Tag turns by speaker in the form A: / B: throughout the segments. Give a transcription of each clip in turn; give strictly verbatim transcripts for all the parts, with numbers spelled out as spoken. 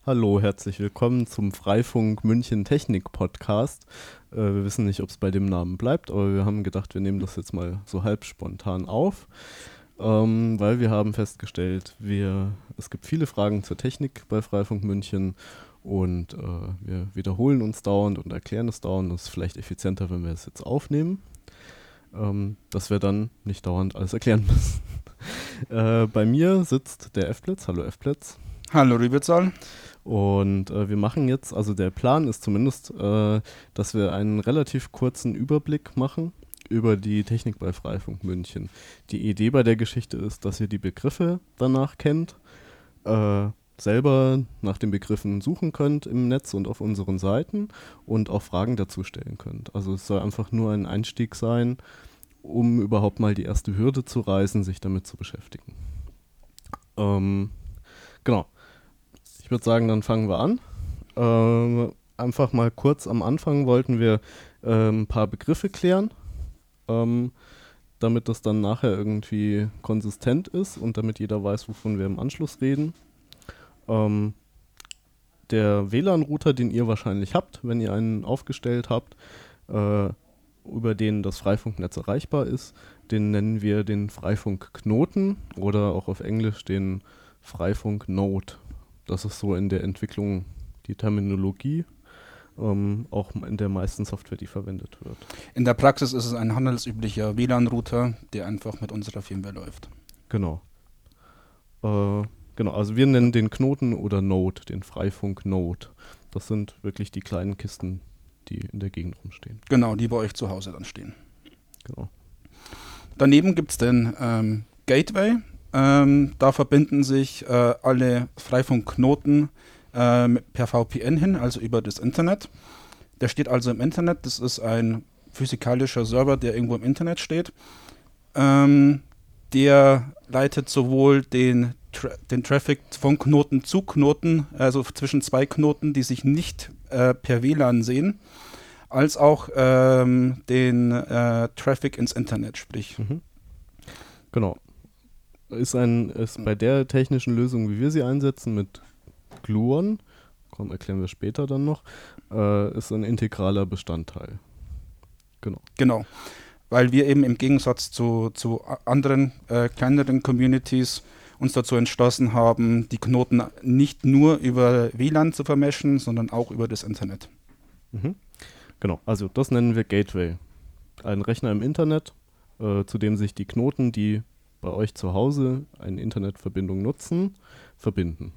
A: Hallo, herzlich willkommen zum Freifunk München Technik Podcast. Äh, wir wissen nicht, ob es bei dem Namen bleibt, aber wir haben gedacht, wir nehmen das jetzt mal so halb spontan auf, ähm, weil wir haben festgestellt, wir, es gibt viele Fragen zur Technik bei Freifunk München und äh, wir wiederholen uns dauernd und erklären es dauernd. Das ist vielleicht effizienter, wenn wir es jetzt aufnehmen, ähm, dass wir dann nicht dauernd alles erklären müssen. äh, bei mir sitzt der F-Blitz. Hallo F-Blitz.
B: Hallo Rübezahl.
A: Und äh, wir machen jetzt, also der Plan ist zumindest, äh, dass wir einen relativ kurzen Überblick machen über die Technik bei Freifunk München. Die Idee bei der Geschichte ist, dass ihr die Begriffe danach kennt, äh, selber nach den Begriffen suchen könnt im Netz und auf unseren Seiten und auch Fragen dazu stellen könnt. Also es soll einfach nur ein Einstieg sein, um überhaupt mal die erste Hürde zu reißen, sich damit zu beschäftigen. Ähm, genau. Ich würde sagen, dann fangen wir an. Ähm, einfach mal kurz am Anfang wollten wir ähm, ein paar Begriffe klären, ähm, damit das dann nachher irgendwie konsistent ist und damit jeder weiß, wovon wir im Anschluss reden. Ähm, der W L A N-Router, den ihr wahrscheinlich habt, wenn ihr einen aufgestellt habt, äh, über den das Freifunknetz erreichbar ist, den nennen wir den Freifunk-Knoten oder auch auf Englisch den Freifunk-Node. Das ist so in der Entwicklung die Terminologie, ähm, auch in der meisten Software, die verwendet wird.
B: In der Praxis ist es ein handelsüblicher W L A N-Router, der einfach mit unserer Firmware läuft.
A: Genau. Äh, genau, also wir nennen den Knoten oder Node, den Freifunk-Node. Das sind wirklich die kleinen Kisten, die in der Gegend rumstehen.
B: Genau, die bei euch zu Hause dann stehen.
A: Genau.
B: Daneben gibt es den ähm, Gateway. Ähm, da verbinden sich äh, alle Freifunk-Knoten äh, per V P N hin, also über das Internet. Der steht also im Internet. Das ist ein physikalischer Server, der irgendwo im Internet steht. Ähm, der leitet sowohl den, Tra- den Traffic von Knoten zu Knoten, also zwischen zwei Knoten, die sich nicht äh, per W L A N sehen, als auch ähm, den äh, Traffic ins Internet, sprich.
A: Mhm. Genau. Ist, ein, ist bei der technischen Lösung, wie wir sie einsetzen, mit Gluon, komm, erklären wir später dann noch, äh, ist ein integraler Bestandteil. Genau.
B: Genau, weil wir eben im Gegensatz zu, zu anderen äh, kleineren Communities uns dazu entschlossen haben, die Knoten nicht nur über W L A N zu vermischen, sondern auch über das Internet.
A: Mhm. Genau, also das nennen wir Gateway. Ein Rechner im Internet, äh, zu dem sich die Knoten, die bei euch zu Hause eine Internetverbindung nutzen, verbinden.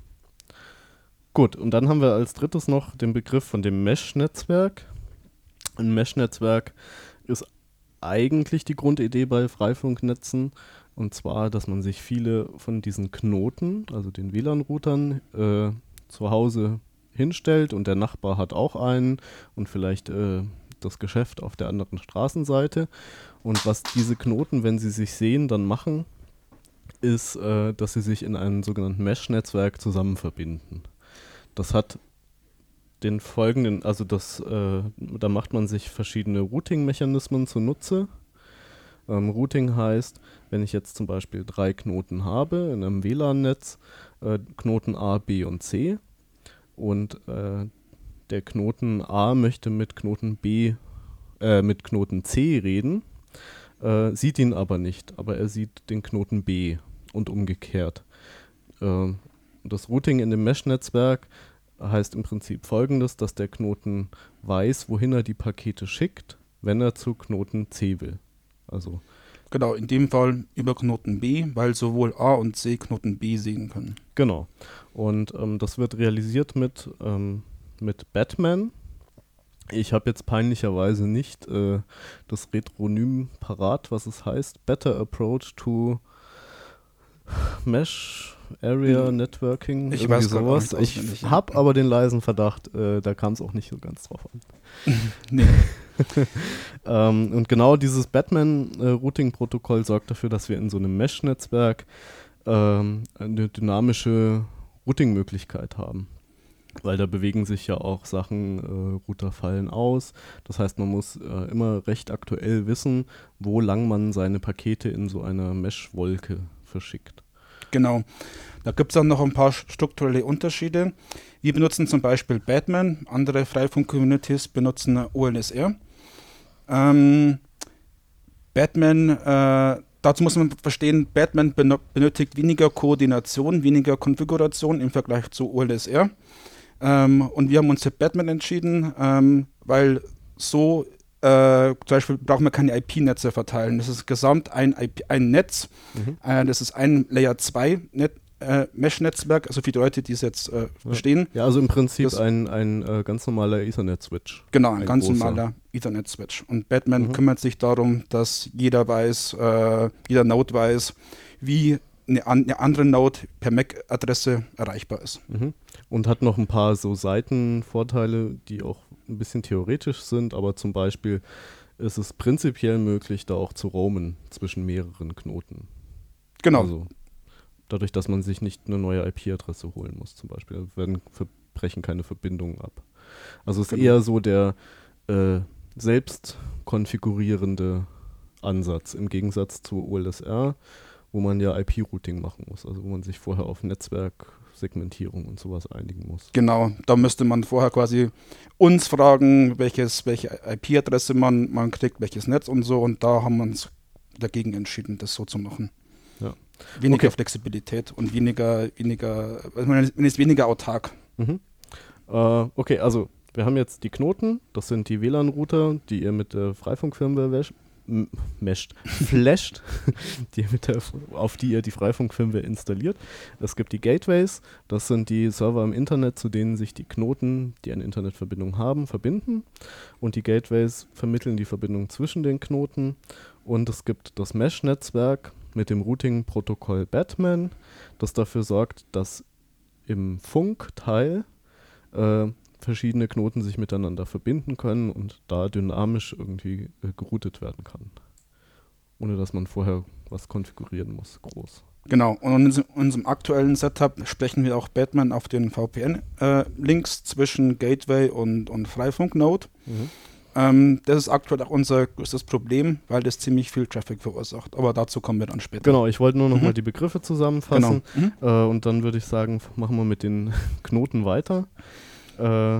A: Gut, und dann haben wir als drittes noch den Begriff von dem Mesh-Netzwerk. Ein Mesh-Netzwerk ist eigentlich die Grundidee bei Freifunknetzen, und zwar, dass man sich viele von diesen Knoten, also den W L A N-Routern, äh, zu Hause hinstellt und der Nachbar hat auch einen und vielleicht äh, das Geschäft auf der anderen Straßenseite. Und was diese Knoten, wenn sie sich sehen, dann machen, ist, äh, dass sie sich in einem sogenannten Mesh-Netzwerk zusammen verbinden. Das hat den folgenden, also das, äh, da macht man sich verschiedene Routing-Mechanismen zunutze. Ähm, Routing heißt, wenn ich jetzt zum Beispiel drei Knoten habe in einem W L A N-Netz, äh, Knoten A, B und C, und äh, der Knoten A möchte mit Knoten B, äh, mit Knoten C reden, äh, sieht ihn aber nicht, aber er sieht den Knoten B und umgekehrt. Äh, das Routing in dem Mesh-Netzwerk heißt im Prinzip Folgendes, dass der Knoten weiß, wohin er die Pakete schickt, wenn er zu Knoten C will. Also
B: Genau, in dem Fall über Knoten B, weil sowohl A und C Knoten B sehen können.
A: Genau. Und ähm, das wird realisiert mit, ähm, mit Batman. Ich habe jetzt peinlicherweise nicht äh, das Retronym parat, was es heißt. Better Approach to Mesh Area
B: Hm.
A: Networking,
B: Ich
A: irgendwie
B: weiß grad auch
A: sowas.
B: nicht
A: Ich
B: auswendig, ja.
A: habe aber den leisen Verdacht, äh, da kam es auch nicht so ganz drauf an.
B: Nee.
A: ähm, und genau dieses Batman-Routing-Protokoll sorgt dafür, dass wir in so einem Mesh-Netzwerk ähm, eine dynamische Routing-Möglichkeit haben. Weil da bewegen sich ja auch Sachen, äh, Router fallen aus. Das heißt, man muss äh, immer recht aktuell wissen, wo lang man seine Pakete in so einer Mesh-Wolke verschickt.
B: Genau. Da gibt es dann noch ein paar strukturelle Unterschiede. Wir benutzen zum Beispiel Batman, andere Freifunk-Communities benutzen O L S R. Ähm, Batman, äh, dazu muss man verstehen, Batman ben- benötigt weniger Koordination, weniger Konfiguration im Vergleich zu O L S R. Ähm, und wir haben uns für Batman entschieden, ähm, weil so äh, zum Beispiel brauchen wir keine I P-Netze verteilen. Das ist gesamt ein, I P, ein Netz.
A: Mhm.
B: Äh, das ist ein Layer zwei Net, äh, Mesh-Netzwerk, also für die Leute, die es jetzt äh, verstehen.
A: Ja, also im Prinzip
B: Das-
A: ein, ein äh, ganz normaler Ethernet-Switch.
B: Genau, ein,
A: Ein
B: ganz
A: großer.
B: normaler Ethernet-Switch. Und Batman
A: Mhm.
B: kümmert sich darum, dass jeder weiß, äh, jeder Node weiß, wie eine, an, eine andere Node per M A C-Adresse erreichbar ist.
A: Mhm. Und hat noch ein paar so Seitenvorteile, die auch ein bisschen theoretisch sind, aber zum Beispiel ist es prinzipiell möglich, da auch zu roamen zwischen mehreren Knoten.
B: Genau,
A: Also dadurch, dass man sich nicht eine neue I P-Adresse holen muss zum Beispiel. Also werden ver- brechen keine Verbindungen ab. Also es ist
B: Genau.
A: eher so der äh, selbst konfigurierende Ansatz im Gegensatz zu O L S R, wo man ja I P-Routing machen muss, also wo man sich vorher auf Netzwerksegmentierung und sowas einigen muss.
B: genau. Da müsste man vorher quasi uns fragen, welches, welche I P-Adresse man, man kriegt, welches Netz und so. Und da haben wir uns dagegen entschieden, das so zu machen.
A: Ja.
B: Weniger
A: Okay.
B: Flexibilität und weniger, weniger, also man ist man ist weniger autark.
A: Mhm. Äh, okay, also wir haben jetzt die Knoten, das sind die W L A N-Router, die ihr mit der Freifunk-Firmware wäsch- m- mescht, flasht, die ihr mit der, auf die ihr die Freifunk-Firmware installiert. Es gibt die Gateways, das sind die Server im Internet, zu denen sich die Knoten, die eine Internetverbindung haben, verbinden. Und die Gateways vermitteln die Verbindung zwischen den Knoten. Und es gibt das Mesh-Netzwerk mit dem Routing-Protokoll Batman, das dafür sorgt, dass im Funkteil äh, verschiedene Knoten sich miteinander verbinden können und da dynamisch irgendwie äh, geroutet werden kann. Ohne dass man vorher was konfigurieren muss, groß.
B: Genau, und in unserem- unserem aktuellen Setup sprechen wir auch Batman auf den V P N-Links zwischen Gateway und, und Freifunk-Node.
A: Mhm.
B: Ähm, das ist aktuell auch unser größtes Problem, weil das ziemlich viel Traffic verursacht. Aber dazu kommen wir dann später.
A: Genau, ich wollte nur noch
B: Mhm.
A: mal die Begriffe zusammenfassen.
B: Genau. Mhm.
A: Äh, und dann würde ich sagen, f- machen wir mit den Knoten weiter. Äh,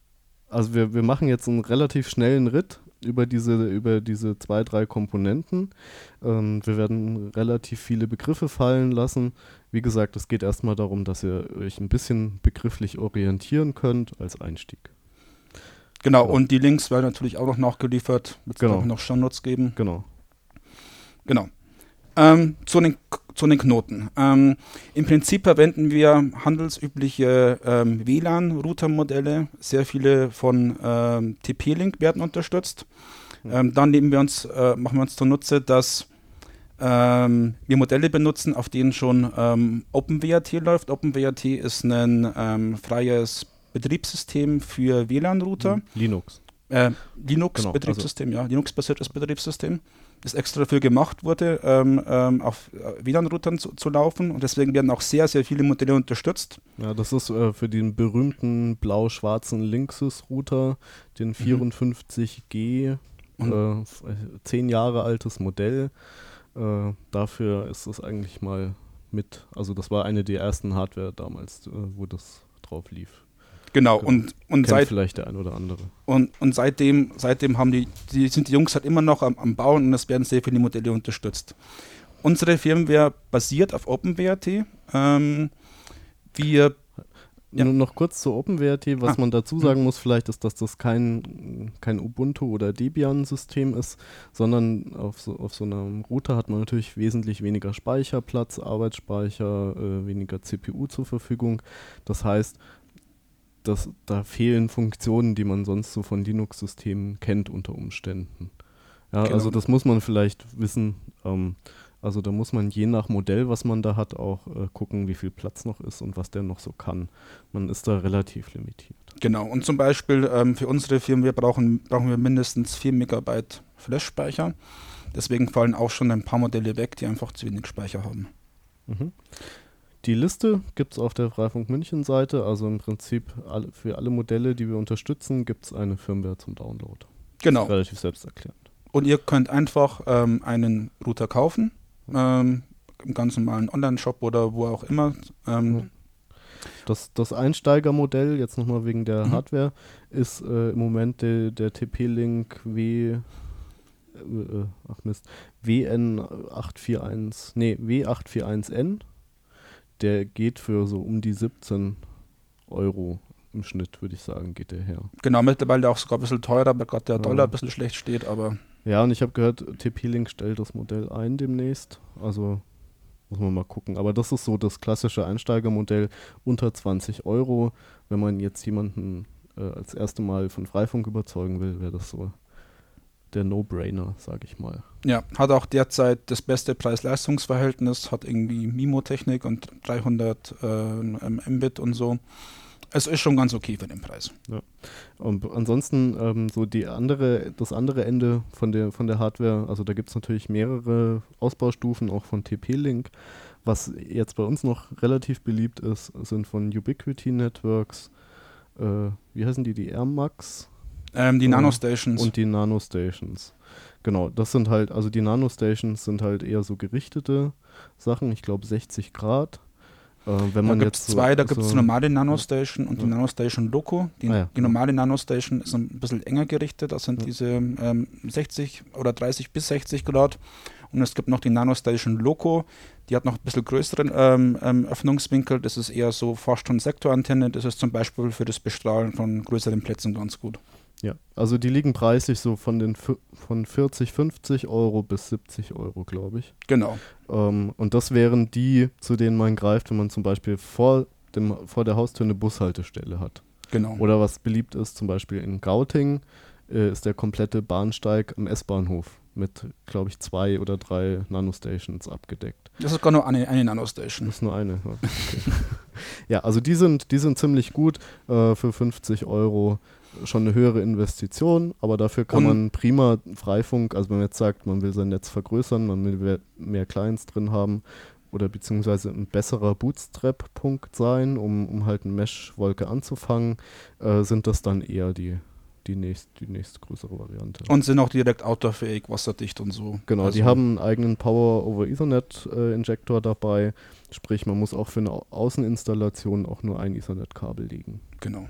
A: also wir, wir machen jetzt einen relativ schnellen Ritt über diese, über diese zwei, drei Komponenten. Ähm, wir werden relativ viele Begriffe fallen lassen. Wie gesagt, es geht erstmal darum, dass ihr euch ein bisschen begrifflich orientieren könnt als Einstieg.
B: Genau,
A: Genau.
B: und die Links werden natürlich auch noch nachgeliefert. Wird es
A: Genau.
B: auch noch Shownotes geben.
A: Genau.
B: Genau. Ähm, zu, den, zu den Knoten. Ähm, Im Prinzip verwenden wir handelsübliche ähm, W L A N-Router-Modelle. Sehr viele von ähm, T P-Link werden unterstützt.
A: Mhm.
B: Ähm, dann nehmen wir uns, äh, machen wir uns zunutze, dass ähm, wir Modelle benutzen, auf denen schon ähm, OpenWrt läuft. OpenWrt ist ein ähm, freies Betriebssystem für W L A N-Router.
A: Linux.
B: Äh,
A: Genau,
B: Linux-Betriebssystem, ja, Linux-basiertes Betriebssystem, das extra dafür gemacht wurde, ähm, ähm, auf äh, W L A N-Routern zu, zu laufen, und deswegen werden auch sehr, sehr viele Modelle unterstützt.
A: Ja, das ist äh, für den berühmten blau-schwarzen Linksys-Router, den vierundfünfzig G,
B: Und-
A: äh, f- äh, zehn Jahre altes Modell. Äh, dafür ist es eigentlich mal mit, also das war eine der ersten Hardware damals, äh, wo das drauf lief.
B: Genau,
A: Genau.
B: und, und,
A: Kennt
B: seit,
A: vielleicht der ein oder andere.
B: und, und seitdem, seitdem haben die, die, sind die Jungs halt immer noch am, am Bauen, und es werden sehr viele Modelle unterstützt. Unsere Firmware basiert auf OpenWrt. Ähm, wir Ja.
A: Nur noch kurz zu OpenWrt, was
B: Ah.
A: man dazu sagen muss vielleicht ist, dass das kein, kein Ubuntu oder Debian-System ist, sondern auf so, auf so einem Router hat man natürlich wesentlich weniger Speicherplatz, Arbeitsspeicher, äh, weniger C P U zur Verfügung. Das heißt, dass, da fehlen Funktionen, die man sonst so von Linux-Systemen kennt unter Umständen. Ja,
B: Genau.
A: also das muss man vielleicht wissen. Ähm, also da muss man je nach Modell, was man da hat, auch äh, gucken, wie viel Platz noch ist und was der noch so kann. Man ist da relativ limitiert.
B: Genau, und zum Beispiel ähm, für unsere Firmware brauchen, brauchen wir mindestens vier Megabyte Flash-Speicher. Deswegen fallen auch schon ein paar Modelle weg, die einfach zu wenig Speicher haben.
A: Mhm. Die Liste gibt es auf der Freifunk München Seite, also im Prinzip alle, für alle Modelle, die wir unterstützen, gibt es eine Firmware zum Download.
B: Genau.
A: Relativ selbsterklärend.
B: Und ihr könnt einfach ähm, einen Router kaufen, ähm, im ganz normalen Online-Shop oder wo auch immer. Ähm,
A: Das, das Einsteigermodell, jetzt nochmal wegen der
B: Mhm.
A: Hardware, ist äh, im Moment de, der T P-Link W, äh, ach Mist, W N acht vier eins, nee, W acht vier eins N. Der geht für so um die siebzehn Euro im Schnitt, würde ich sagen, geht der her.
B: Genau, mittlerweile auch sogar ein bisschen teurer, weil gerade der
A: Ja.
B: Dollar ein bisschen schlecht steht, aber
A: Ja, und ich habe gehört, T P-Link stellt das Modell ein demnächst. Also muss man mal gucken. Aber das ist so das klassische Einsteigermodell unter zwanzig Euro. Wenn man jetzt jemanden äh, als erste Mal von Freifunk überzeugen will, wäre das so der No-Brainer, sage ich mal.
B: ja, hat auch derzeit das beste Preis-Leistungs-Verhältnis, hat irgendwie Mimo-Technik und dreihundert ähm, Mbit und so. Es ist schon ganz okay für den Preis.
A: Und ansonsten ähm, so die andere, das andere Ende von der von der Hardware, also da gibt es natürlich mehrere Ausbaustufen, auch von T P-Link. Was jetzt bei uns noch relativ beliebt ist, sind von Ubiquiti Networks, äh, wie heißen die, die AirMax
B: Ähm, die
A: Äh,
B: Nanostations.
A: und die Nanostations. Genau, das sind halt, also die Nanostations sind halt eher so gerichtete Sachen, ich glaube sechzig Grad. Äh, wenn
B: Da
A: man
B: gibt es
A: jetzt so,
B: zwei, da gibt es
A: so,
B: die normale Nanostation und die
A: Ja.
B: Nanostation Loco. Die,
A: Ah ja,
B: die
A: ja.
B: normale Nanostation ist ein bisschen enger gerichtet, das sind
A: Ja.
B: diese ähm, sechzig oder dreißig bis sechzig Grad. Und es gibt noch die Nanostation Loco, die hat noch ein bisschen größeren ähm, ähm, Öffnungswinkel. Das ist eher so fast schon Sektorantenne. Das ist zum Beispiel für das Bestrahlen von größeren Plätzen ganz gut.
A: Ja, also die liegen preislich so von den vi- von vierzig, fünfzig Euro bis siebzig Euro, glaube ich.
B: Genau.
A: Ähm, und das wären die, zu denen man greift, wenn man zum Beispiel vor, dem, vor der Haustür eine Bushaltestelle hat.
B: Genau.
A: Oder was beliebt ist, zum Beispiel in Gauting, äh, ist der komplette Bahnsteig am S-Bahnhof mit, glaube ich, zwei oder drei Nanostations abgedeckt.
B: Das ist gar nur eine, eine Nanostation.
A: Das ist nur eine. Ja, okay. Ja, also die sind, die sind ziemlich gut äh, für fünfzig Euro. Schon eine höhere Investition, aber dafür kann
B: Und-
A: man prima Freifunk, also wenn man jetzt sagt, man will sein Netz vergrößern, man will mehr- mehr Clients drin haben oder beziehungsweise ein besserer Bootstrap-Punkt sein, um, um halt eine Mesh-Wolke anzufangen, äh, sind das dann eher die, die, nächst, die nächstgrößere Variante.
B: Und sind auch direkt outdoorfähig, wasserdicht und so.
A: Genau,
B: Also,
A: die haben einen eigenen Power-over-Ethernet-Injektor dabei, sprich man muss auch für eine Au- Außeninstallation auch nur ein Ethernet-Kabel legen.
B: Genau.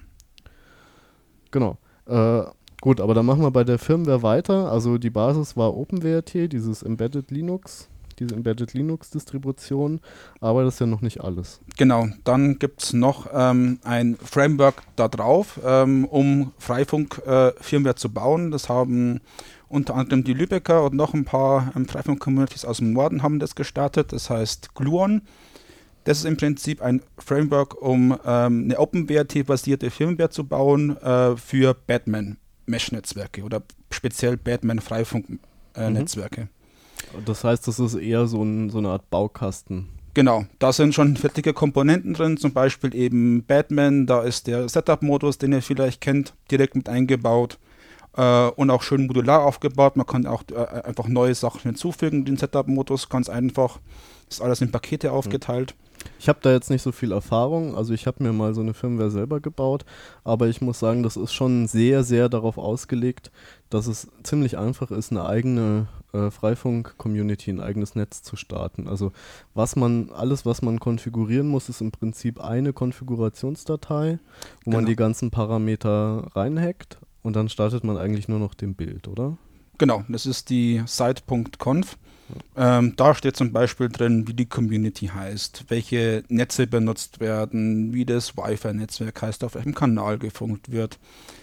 A: Genau. Äh, gut, aber dann machen wir bei der Firmware weiter. Also die Basis war OpenWrt, dieses Embedded Linux, diese Embedded Linux-Distribution, aber das ist ja noch nicht alles.
B: Genau, dann gibt es noch ähm, ein Framework da drauf, ähm, um Freifunk-Firmware zu bauen. Das haben unter anderem die Lübecker und noch ein paar ähm, Freifunk-Communities aus dem Norden haben das gestartet. Das heißt Gluon. Das ist im Prinzip ein Framework, um ähm, eine OpenWrt-basierte Firmware zu bauen äh, für Batman-Mesh-Netzwerke oder speziell Batman-Freifunk-Netzwerke.
A: Das heißt, das ist eher so, ein, so eine Art Baukasten.
B: Genau, da sind schon fertige Komponenten drin, zum Beispiel eben Batman, da ist der Setup-Modus, den ihr vielleicht kennt, direkt mit eingebaut äh, und auch schön modular aufgebaut. Man kann auch äh, einfach neue Sachen hinzufügen, den Setup-Modus, ganz einfach. Ist alles in Pakete aufgeteilt.
A: Ich habe da jetzt nicht so viel Erfahrung, also ich habe mir mal so eine Firmware selber gebaut, aber ich muss sagen, das ist schon sehr, sehr darauf ausgelegt, dass es ziemlich einfach ist, eine eigene äh, Freifunk-Community, ein eigenes Netz zu starten. Also was man, alles was man konfigurieren muss, ist im Prinzip eine Konfigurationsdatei, wo man
B: Genau.
A: die ganzen Parameter reinhackt und dann startet man eigentlich nur noch den Bild, oder?
B: Genau, das ist die site.conf. Ähm, da steht zum Beispiel drin, wie die Community heißt, welche Netze benutzt werden, wie das Wi-Fi-Netzwerk heißt, auf welchem Kanal gefunkt wird,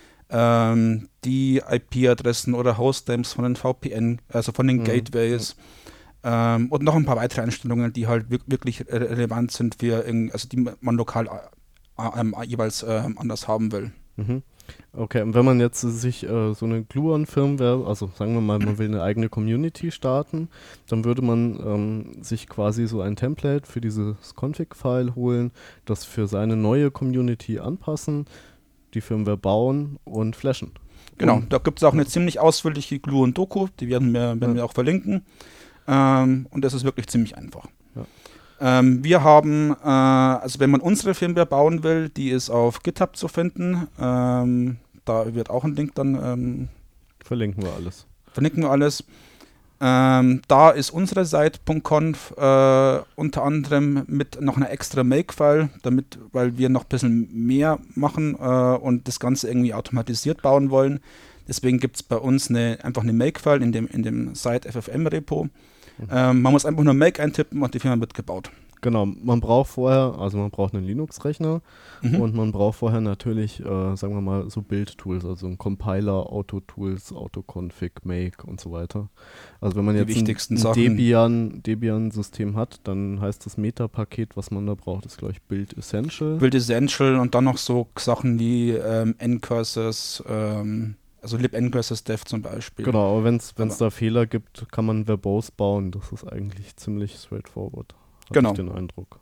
B: ähm, die I P-Adressen oder Hostnames von den V P N, also von den
A: Mhm.
B: Gateways ähm, und noch ein paar weitere Einstellungen, die halt wirk- wirklich re- relevant sind für, irgend- also die man lokal äh, ähm, jeweils äh, anders haben will.
A: Mhm. Okay, und wenn man jetzt sich äh, so eine Gluon-Firmware, also sagen wir mal, man will eine eigene Community starten, dann würde man ähm, sich quasi so ein Template für dieses Config-File holen, das für seine neue Community anpassen, die Firmware bauen und flashen.
B: Genau,
A: Und-
B: da gibt es auch eine ziemlich ausführliche Gluon-Doku, die werden wir, werden
A: Ja.
B: wir auch verlinken. Ähm, und das ist wirklich ziemlich einfach.
A: Ja.
B: Ähm, wir haben, äh, also wenn man unsere Firmware bauen will, die ist auf GitHub zu finden. Ähm, da wird auch ein Link dann, ähm,
A: Verlinken wir alles.
B: verlinken wir alles. Ähm, da ist unsere Seite .conf äh, unter anderem mit noch einer extra Makefile, damit, weil wir noch ein bisschen mehr machen äh, und das Ganze irgendwie automatisiert bauen wollen. Deswegen gibt es bei uns eine, einfach eine Makefile in dem, in dem Site F F M-Repo. Mhm. Ähm, man muss einfach nur Make eintippen und die Firma wird gebaut.
A: Genau, man braucht vorher, also man braucht einen Linux-Rechner mhm. und man braucht vorher natürlich, äh, sagen wir mal, so Build-Tools, also ein Compiler, Auto-Tools, Autoconfig, Make und so weiter. Also wenn man jetzt ein, ein Debian, Debian-System hat, dann heißt das Meta-Paket, was man da braucht, ist, glaube ich, Build Essential.
B: Build Essential und dann noch so Sachen wie ähm, Ncurses, ähm, also libncurses dev zum Beispiel.
A: Genau, aber wenn es da Fehler gibt, kann man verbose bauen. Das ist eigentlich ziemlich straightforward. Hatte
B: genau.
A: ich den Eindruck.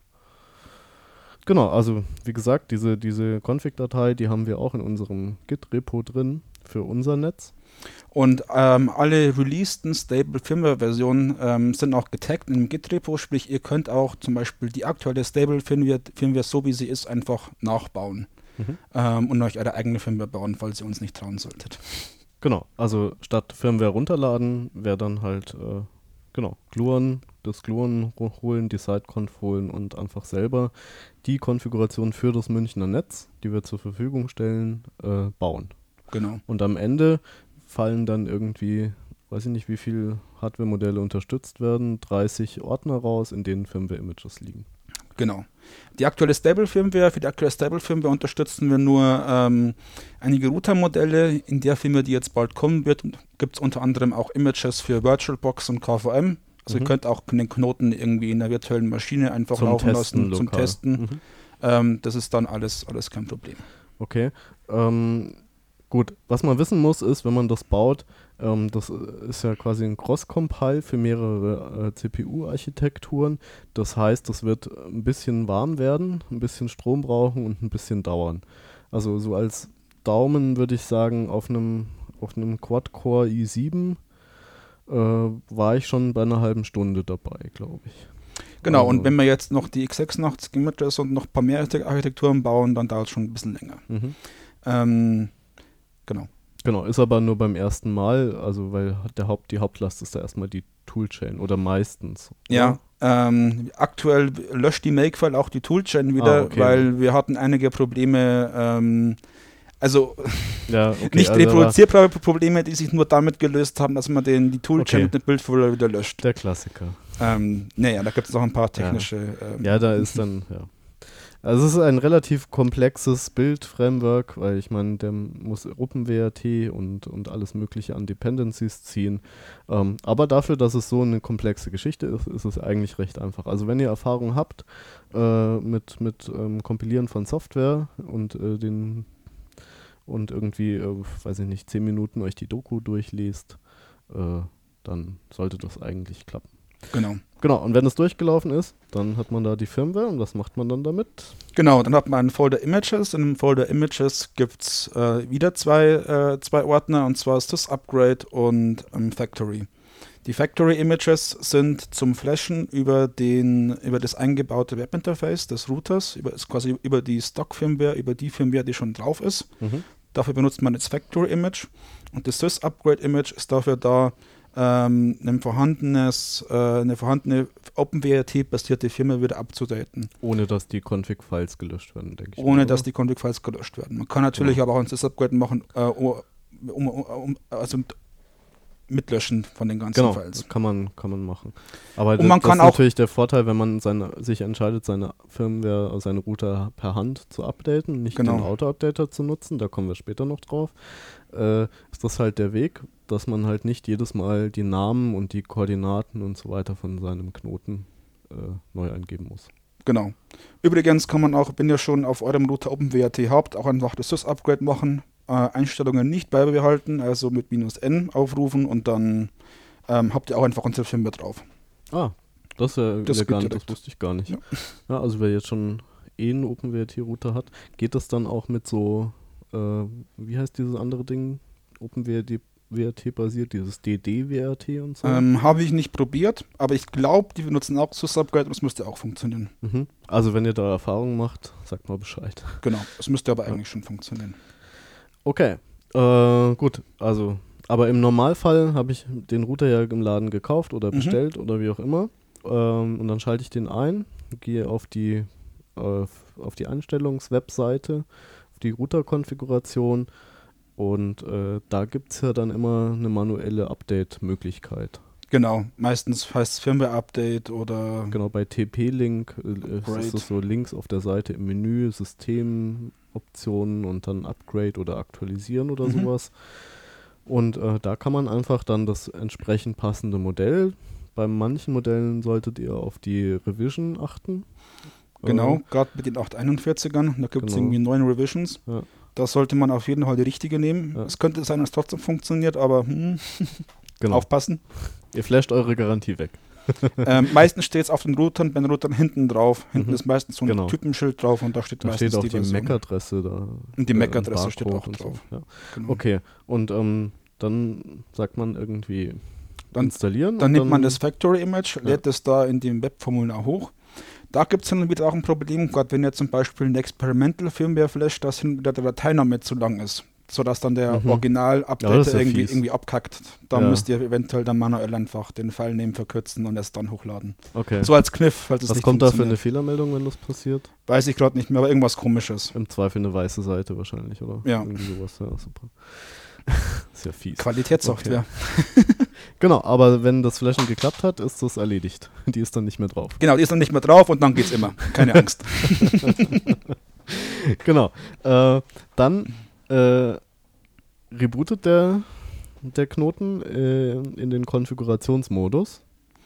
A: Genau, also wie gesagt, diese, diese Config-Datei, die haben wir auch in unserem Git-Repo drin für unser Netz.
B: Und ähm, alle releaseden Stable Firmware-Versionen ähm, sind auch getaggt in dem Git-Repo, sprich ihr könnt auch zum Beispiel die aktuelle Stable Firmware, Firmware so wie sie ist, einfach nachbauen mhm. ähm, und euch eure eigene Firmware bauen, falls ihr uns nicht trauen solltet.
A: Genau, also statt Firmware runterladen, wäre dann halt äh, genau, Gluon, das Gluon holen, die Sideconf holen und einfach selber die Konfiguration für das Münchner Netz, die wir zur Verfügung stellen, äh, bauen.
B: Genau.
A: Und am Ende fallen dann irgendwie, weiß ich nicht, wie viele Hardware-Modelle unterstützt werden, dreißig Ordner raus, in denen Firmware-Images liegen.
B: Genau. Die aktuelle Stable-Firmware, für die aktuelle Stable-Firmware unterstützen wir nur ähm, einige Router-Modelle. In der Firmware, die jetzt bald kommen wird, gibt es unter anderem auch Images für VirtualBox und K V M. Also mhm. ihr könnt auch den Knoten irgendwie in der virtuellen Maschine einfach
A: zum
B: laufen
A: Testen,
B: lassen, zum
A: lokal.
B: Testen.
A: Mhm.
B: Ähm, das ist dann alles, alles kein Problem.
A: Okay. Ähm, gut, was man wissen muss, ist, wenn man das baut, ähm, das ist ja quasi ein Cross-Compile für mehrere äh, C P U-Architekturen. Das heißt, das wird ein bisschen warm werden, ein bisschen Strom brauchen und ein bisschen dauern. Also so als Daumen würde ich sagen, auf einem auf einem Quad-Core i sieben äh, war ich schon bei einer halben Stunde dabei, glaube ich.
B: Genau,
A: also,
B: und wenn wir jetzt noch die x sechsundachtzig Images und noch ein paar mehr Architekturen bauen, dann dauert es schon ein bisschen länger.
A: Mhm.
B: Ähm, genau.
A: Genau, ist aber nur beim ersten Mal, also weil der Haupt, die Hauptlast ist da erstmal die Toolchain oder meistens. Oder?
B: Ja, ähm, aktuell löscht die Makefile auch die Toolchain wieder,
A: ah, okay.
B: weil wir hatten einige Probleme, ähm, also
A: ja, okay,
B: nicht
A: also
B: reproduzierbare Probleme, die sich nur damit gelöst haben, dass man den, die Toolchain
A: okay.
B: mit dem Bildfolder wieder löscht.
A: Der Klassiker.
B: Ähm, naja, da gibt es noch ein paar technische...
A: Ja,
B: ähm,
A: ja da ist dann, ja. Also es ist ein relativ komplexes Build-Framework, weil ich meine, der muss OpenWrt und, und alles mögliche an Dependencies ziehen. Ähm, aber dafür, dass es so eine komplexe Geschichte ist, ist es eigentlich recht einfach. Also wenn ihr Erfahrung habt äh, mit, mit ähm, Kompilieren von Software und äh, den und irgendwie, äh, weiß ich nicht, zehn Minuten euch die Doku durchlest, äh, dann sollte das eigentlich klappen.
B: Genau.
A: Genau, und wenn es durchgelaufen ist, dann hat man da die Firmware und was macht man dann damit?
B: Genau, dann hat man einen Folder Images. In dem Folder Images gibt es äh, wieder zwei, äh, zwei Ordner, und zwar Sys Upgrade und ähm, Factory. Die Factory Images sind zum Flashen über, den, über das eingebaute Webinterface des Routers, über, ist quasi über die Stock-Firmware, über die Firmware, die schon drauf ist. Mhm. Dafür benutzt man das Factory Image, und das Sys Upgrade Image ist dafür da, Ähm, ein vorhandenes, äh, eine vorhandene OpenWrt-basierte Firma wieder abzudaten.
A: Ohne dass die Config-Files gelöscht werden, denke ich.
B: Ohne
A: mal,
B: dass die Config-Files gelöscht werden. Man kann natürlich ja. aber auch ein Sys-Upgrade machen, äh, um, um, um, also mitlöschen von den ganzen
A: genau,
B: Files.
A: Kann man, kann man machen. Aber
B: und man
A: das
B: kann
A: ist
B: auch
A: natürlich der Vorteil, wenn man seine, sich entscheidet, seine Firmware, seine Router per Hand zu updaten, nicht
B: genau.
A: den Auto-Updater zu nutzen, da kommen wir später noch drauf, äh, ist das halt der Weg, dass man halt nicht jedes Mal die Namen und die Koordinaten und so weiter von seinem Knoten äh, neu eingeben muss.
B: Genau. Übrigens kann man auch, wenn ihr schon auf eurem Router OpenWrt habt, auch einfach das Sys-Upgrade machen, äh, Einstellungen nicht beibehalten, also mit minus n aufrufen, und dann ähm, habt ihr auch einfach unsere Firmware drauf.
A: Ah, das ist ja
B: das
A: elegant, das wusste ich gar nicht. Ja. Ja, also wer jetzt schon eh einen OpenWrt-Router hat, geht das dann auch mit so, äh, wie heißt dieses andere Ding? OpenWrt W R T-basiert, dieses D D-W R T und so?
B: Ähm, Habe ich nicht probiert, aber ich glaube, die benutzen auch Sys-Upgrade, und das müsste auch funktionieren.
A: Mhm. Also wenn ihr da Erfahrungen macht, sagt mal Bescheid.
B: Genau, das müsste aber eigentlich ja. schon funktionieren.
A: Okay, äh, gut, also Aber im Normalfall habe ich den Router ja im Laden gekauft oder
B: Mhm.
A: bestellt oder wie auch immer. Ähm, und dann schalte ich den ein, gehe auf die, auf, auf die Einstellungswebseite, auf die Router-Konfiguration und äh, da gibt es ja dann immer eine manuelle Update-Möglichkeit.
B: Genau, meistens heißt es Firmware-Update oder
A: Genau, bei T P-Link äh,
B: Upgrade.
A: ist es so links auf der Seite im Menü, Systemoptionen und dann Upgrade oder Aktualisieren oder
B: Mhm.
A: sowas. Und äh, da kann man einfach dann das entsprechend passende Modell. Bei manchen Modellen solltet ihr auf die Revision achten.
B: Genau,
A: Äh,
B: gerade mit den acht einundvierzigern, da gibt es
A: Genau.
B: irgendwie neun Revisions.
A: Ja.
B: Da sollte man auf jeden Fall die richtige nehmen.
A: Ja.
B: Es könnte sein, dass es trotzdem funktioniert, aber hm,
A: genau.
B: aufpassen.
A: Ihr flasht eure Garantie weg.
B: ähm, meistens steht es auf den Routern, bei den Routern hinten drauf. Hinten
A: Mhm.
B: ist meistens so ein
A: Genau.
B: Typenschild drauf und da steht
A: Da
B: meistens
A: steht auch die,
B: Version.
A: M A C-Adresse da.
B: Und die
A: äh,
B: M A C-Adresse
A: ein
B: steht
A: Barcode
B: auch
A: und so.
B: drauf.
A: Ja.
B: Genau.
A: Okay, und ähm, dann sagt man irgendwie
B: Dann-
A: installieren.
B: Dann
A: und
B: nimmt man
A: dann-
B: das Factory-Image,
A: Ja.
B: lädt es da in dem Webformular hoch. Da gibt es dann wieder auch ein Problem, gerade wenn ihr zum Beispiel eine Experimental Firmware flasht, dass hin wieder der Dateiname zu lang ist, sodass dann der
A: Mhm.
B: Original-Update
A: Ja, das ist ja
B: irgendwie,
A: fies.
B: irgendwie abkackt. Da
A: Ja.
B: müsst ihr eventuell dann manuell einfach den Filename verkürzen und es dann hochladen.
A: Okay.
B: So als Kniff, falls es
A: Was
B: nicht
A: kommt da für eine
B: funktioniert.
A: Fehlermeldung, wenn das passiert?
B: Weiß ich gerade nicht mehr, aber irgendwas Komisches.
A: Im Zweifel eine weiße Seite wahrscheinlich, oder?
B: Ja.
A: Irgendwie sowas, ja, super. Ist ja fies.
B: Qualitätssoftware.
A: Genau, aber wenn das Flashen geklappt hat, ist das erledigt. Die ist dann nicht mehr drauf.
B: Genau, die ist dann nicht mehr drauf und dann geht's immer. Keine Angst.
A: Genau. Äh, dann äh, rebootet der, der Knoten äh, in den Konfigurationsmodus.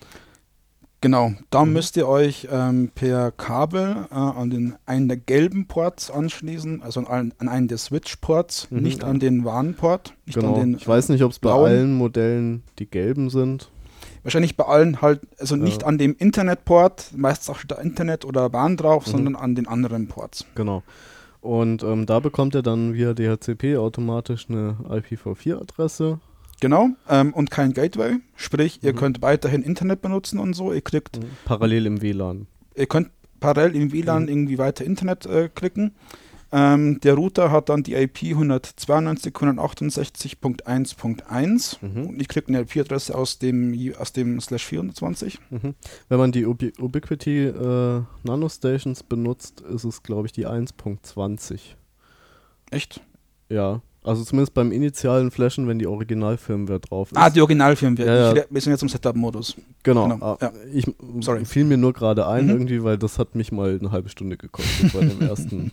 B: Genau, da
A: Mhm.
B: müsst ihr euch ähm, per Kabel äh, an den einen der gelben Ports anschließen, also an, allen- an einen der Switch-Ports,
A: Mhm.
B: nicht an den WAN-Port. Nicht
A: Genau.
B: an den,
A: Ich weiß nicht, ob es bei
B: blauen.
A: allen Modellen die gelben sind.
B: Wahrscheinlich bei allen halt, also nicht
A: Ja.
B: an dem Internet-Port, meistens auch steht da Internet oder WAN drauf,
A: Mhm.
B: sondern an den anderen Ports.
A: Genau. Und ähm, da bekommt er dann via D H C P automatisch eine I P v vier Adresse.
B: Genau, ähm, und kein Gateway, sprich, ihr
A: Mhm.
B: könnt weiterhin Internet benutzen und so, ihr kriegt,
A: Parallel im W L A N.
B: ihr könnt parallel im W L A N
A: Mhm.
B: irgendwie weiter Internet äh, klicken. Ähm, der Router hat dann die I P hundertzweiundneunzig Punkt hundertachtundsechzig Punkt eins Punkt eins
A: Mhm.
B: und ich klicke eine I P-Adresse aus dem, aus dem Slash vierhundertzwanzig.
A: Mhm. Wenn man die Ubi Ubiquiti äh, Nanostations benutzt, ist es, glaube ich, die eins Punkt zwanzig.
B: Echt?
A: Ja, also zumindest beim initialen Flashen, wenn die Originalfirmware drauf ist.
B: Ah, die Originalfirmware.
A: Ja, ja.
B: Ich- Wir sind jetzt im Setup-Modus.
A: Genau,
B: genau,
A: ah,
B: ja.
A: ich
B: Sorry.
A: fiel mir nur gerade ein
B: Mhm.
A: irgendwie, weil das hat mich mal eine halbe Stunde gekostet bei dem ersten.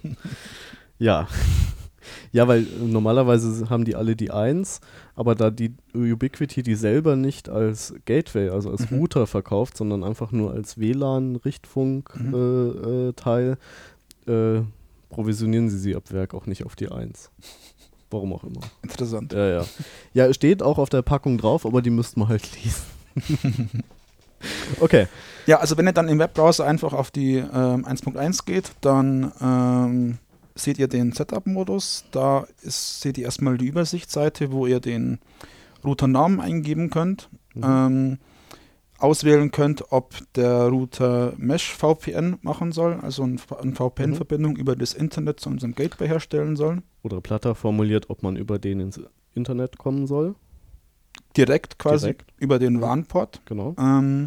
A: Ja. Ja, weil äh, normalerweise haben die alle die eins, aber da die Ubiquiti die selber nicht als Gateway, also als
B: Mhm.
A: Router verkauft, sondern einfach nur als W L A
B: Mhm.
A: N-Richtfunk-Teil, äh, Teil, äh, provisionieren sie sie ab Werk auch nicht auf die eins. Warum auch immer.
B: Interessant.
A: Ja, ja. Ja, steht auch auf der Packung drauf, aber die müssten wir halt lesen. Okay.
B: Ja, also wenn ihr dann im Webbrowser einfach auf die ähm, eins Punkt eins geht, dann ähm, seht ihr den Setup-Modus. Da ist, seht ihr erstmal die Übersichtsseite, wo ihr den Routernamen eingeben könnt.
A: Mhm.
B: Ähm, auswählen könnt, ob der Router Mesh-V P N machen soll, also ein, eine V P N-Verbindung über das Internet zu unserem Gateway herstellen soll.
A: Oder platter formuliert, ob man über den ins Internet kommen soll.
B: Direkt quasi
A: Direkt.
B: über den
A: Mhm.
B: WAN-Port.
A: Genau.
B: Ähm,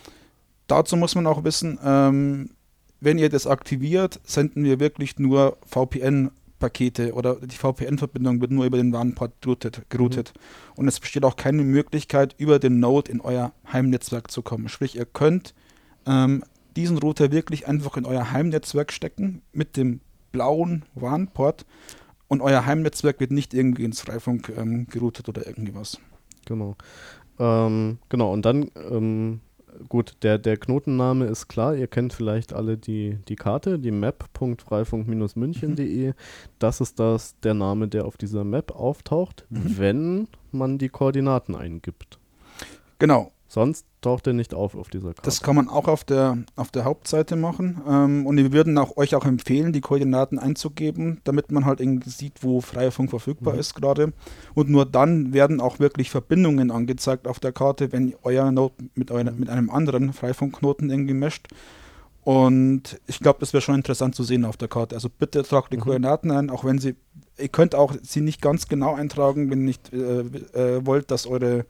B: dazu muss man auch wissen, ähm, wenn ihr das aktiviert, senden wir wirklich nur V P N-Pakete oder die V P N-Verbindung wird nur über den WAN-Port geroutet. geroutet. Und es besteht auch keine Möglichkeit, über den Node in euer Heimnetzwerk zu kommen. Sprich, ihr könnt ähm, diesen Router wirklich einfach in euer Heimnetzwerk stecken mit dem blauen WAN-Port und euer Heimnetzwerk wird nicht irgendwie ins Freifunk ähm, geroutet oder irgendwie was.
A: Genau. Ähm, genau, und dann, ähm, gut, der, der Knotenname ist klar, ihr kennt vielleicht alle die, die Karte, die map punkt freifunk Bindestrich münchen punkt de. Das ist das, der Name, der auf dieser Map auftaucht,
B: Mhm.
A: wenn man die Koordinaten eingibt.
B: Genau.
A: Sonst taucht er nicht auf auf dieser Karte.
B: Das kann man auch auf der, auf der Hauptseite machen. Ähm, und wir würden auch, euch auch empfehlen, die Koordinaten einzugeben, damit man halt irgendwie sieht, wo Freifunk verfügbar
A: Mhm.
B: ist gerade. Und nur dann werden auch wirklich Verbindungen angezeigt auf der Karte, wenn euer Node mit, euer, mit einem anderen Freifunkknoten irgendwie mescht. Und ich glaube, das wäre schon interessant zu sehen auf der Karte. Also bitte tragt die
A: Mhm.
B: Koordinaten ein, auch wenn sie ihr könnt auch sie nicht ganz genau eintragen, wenn ihr nicht äh, äh, wollt, dass eure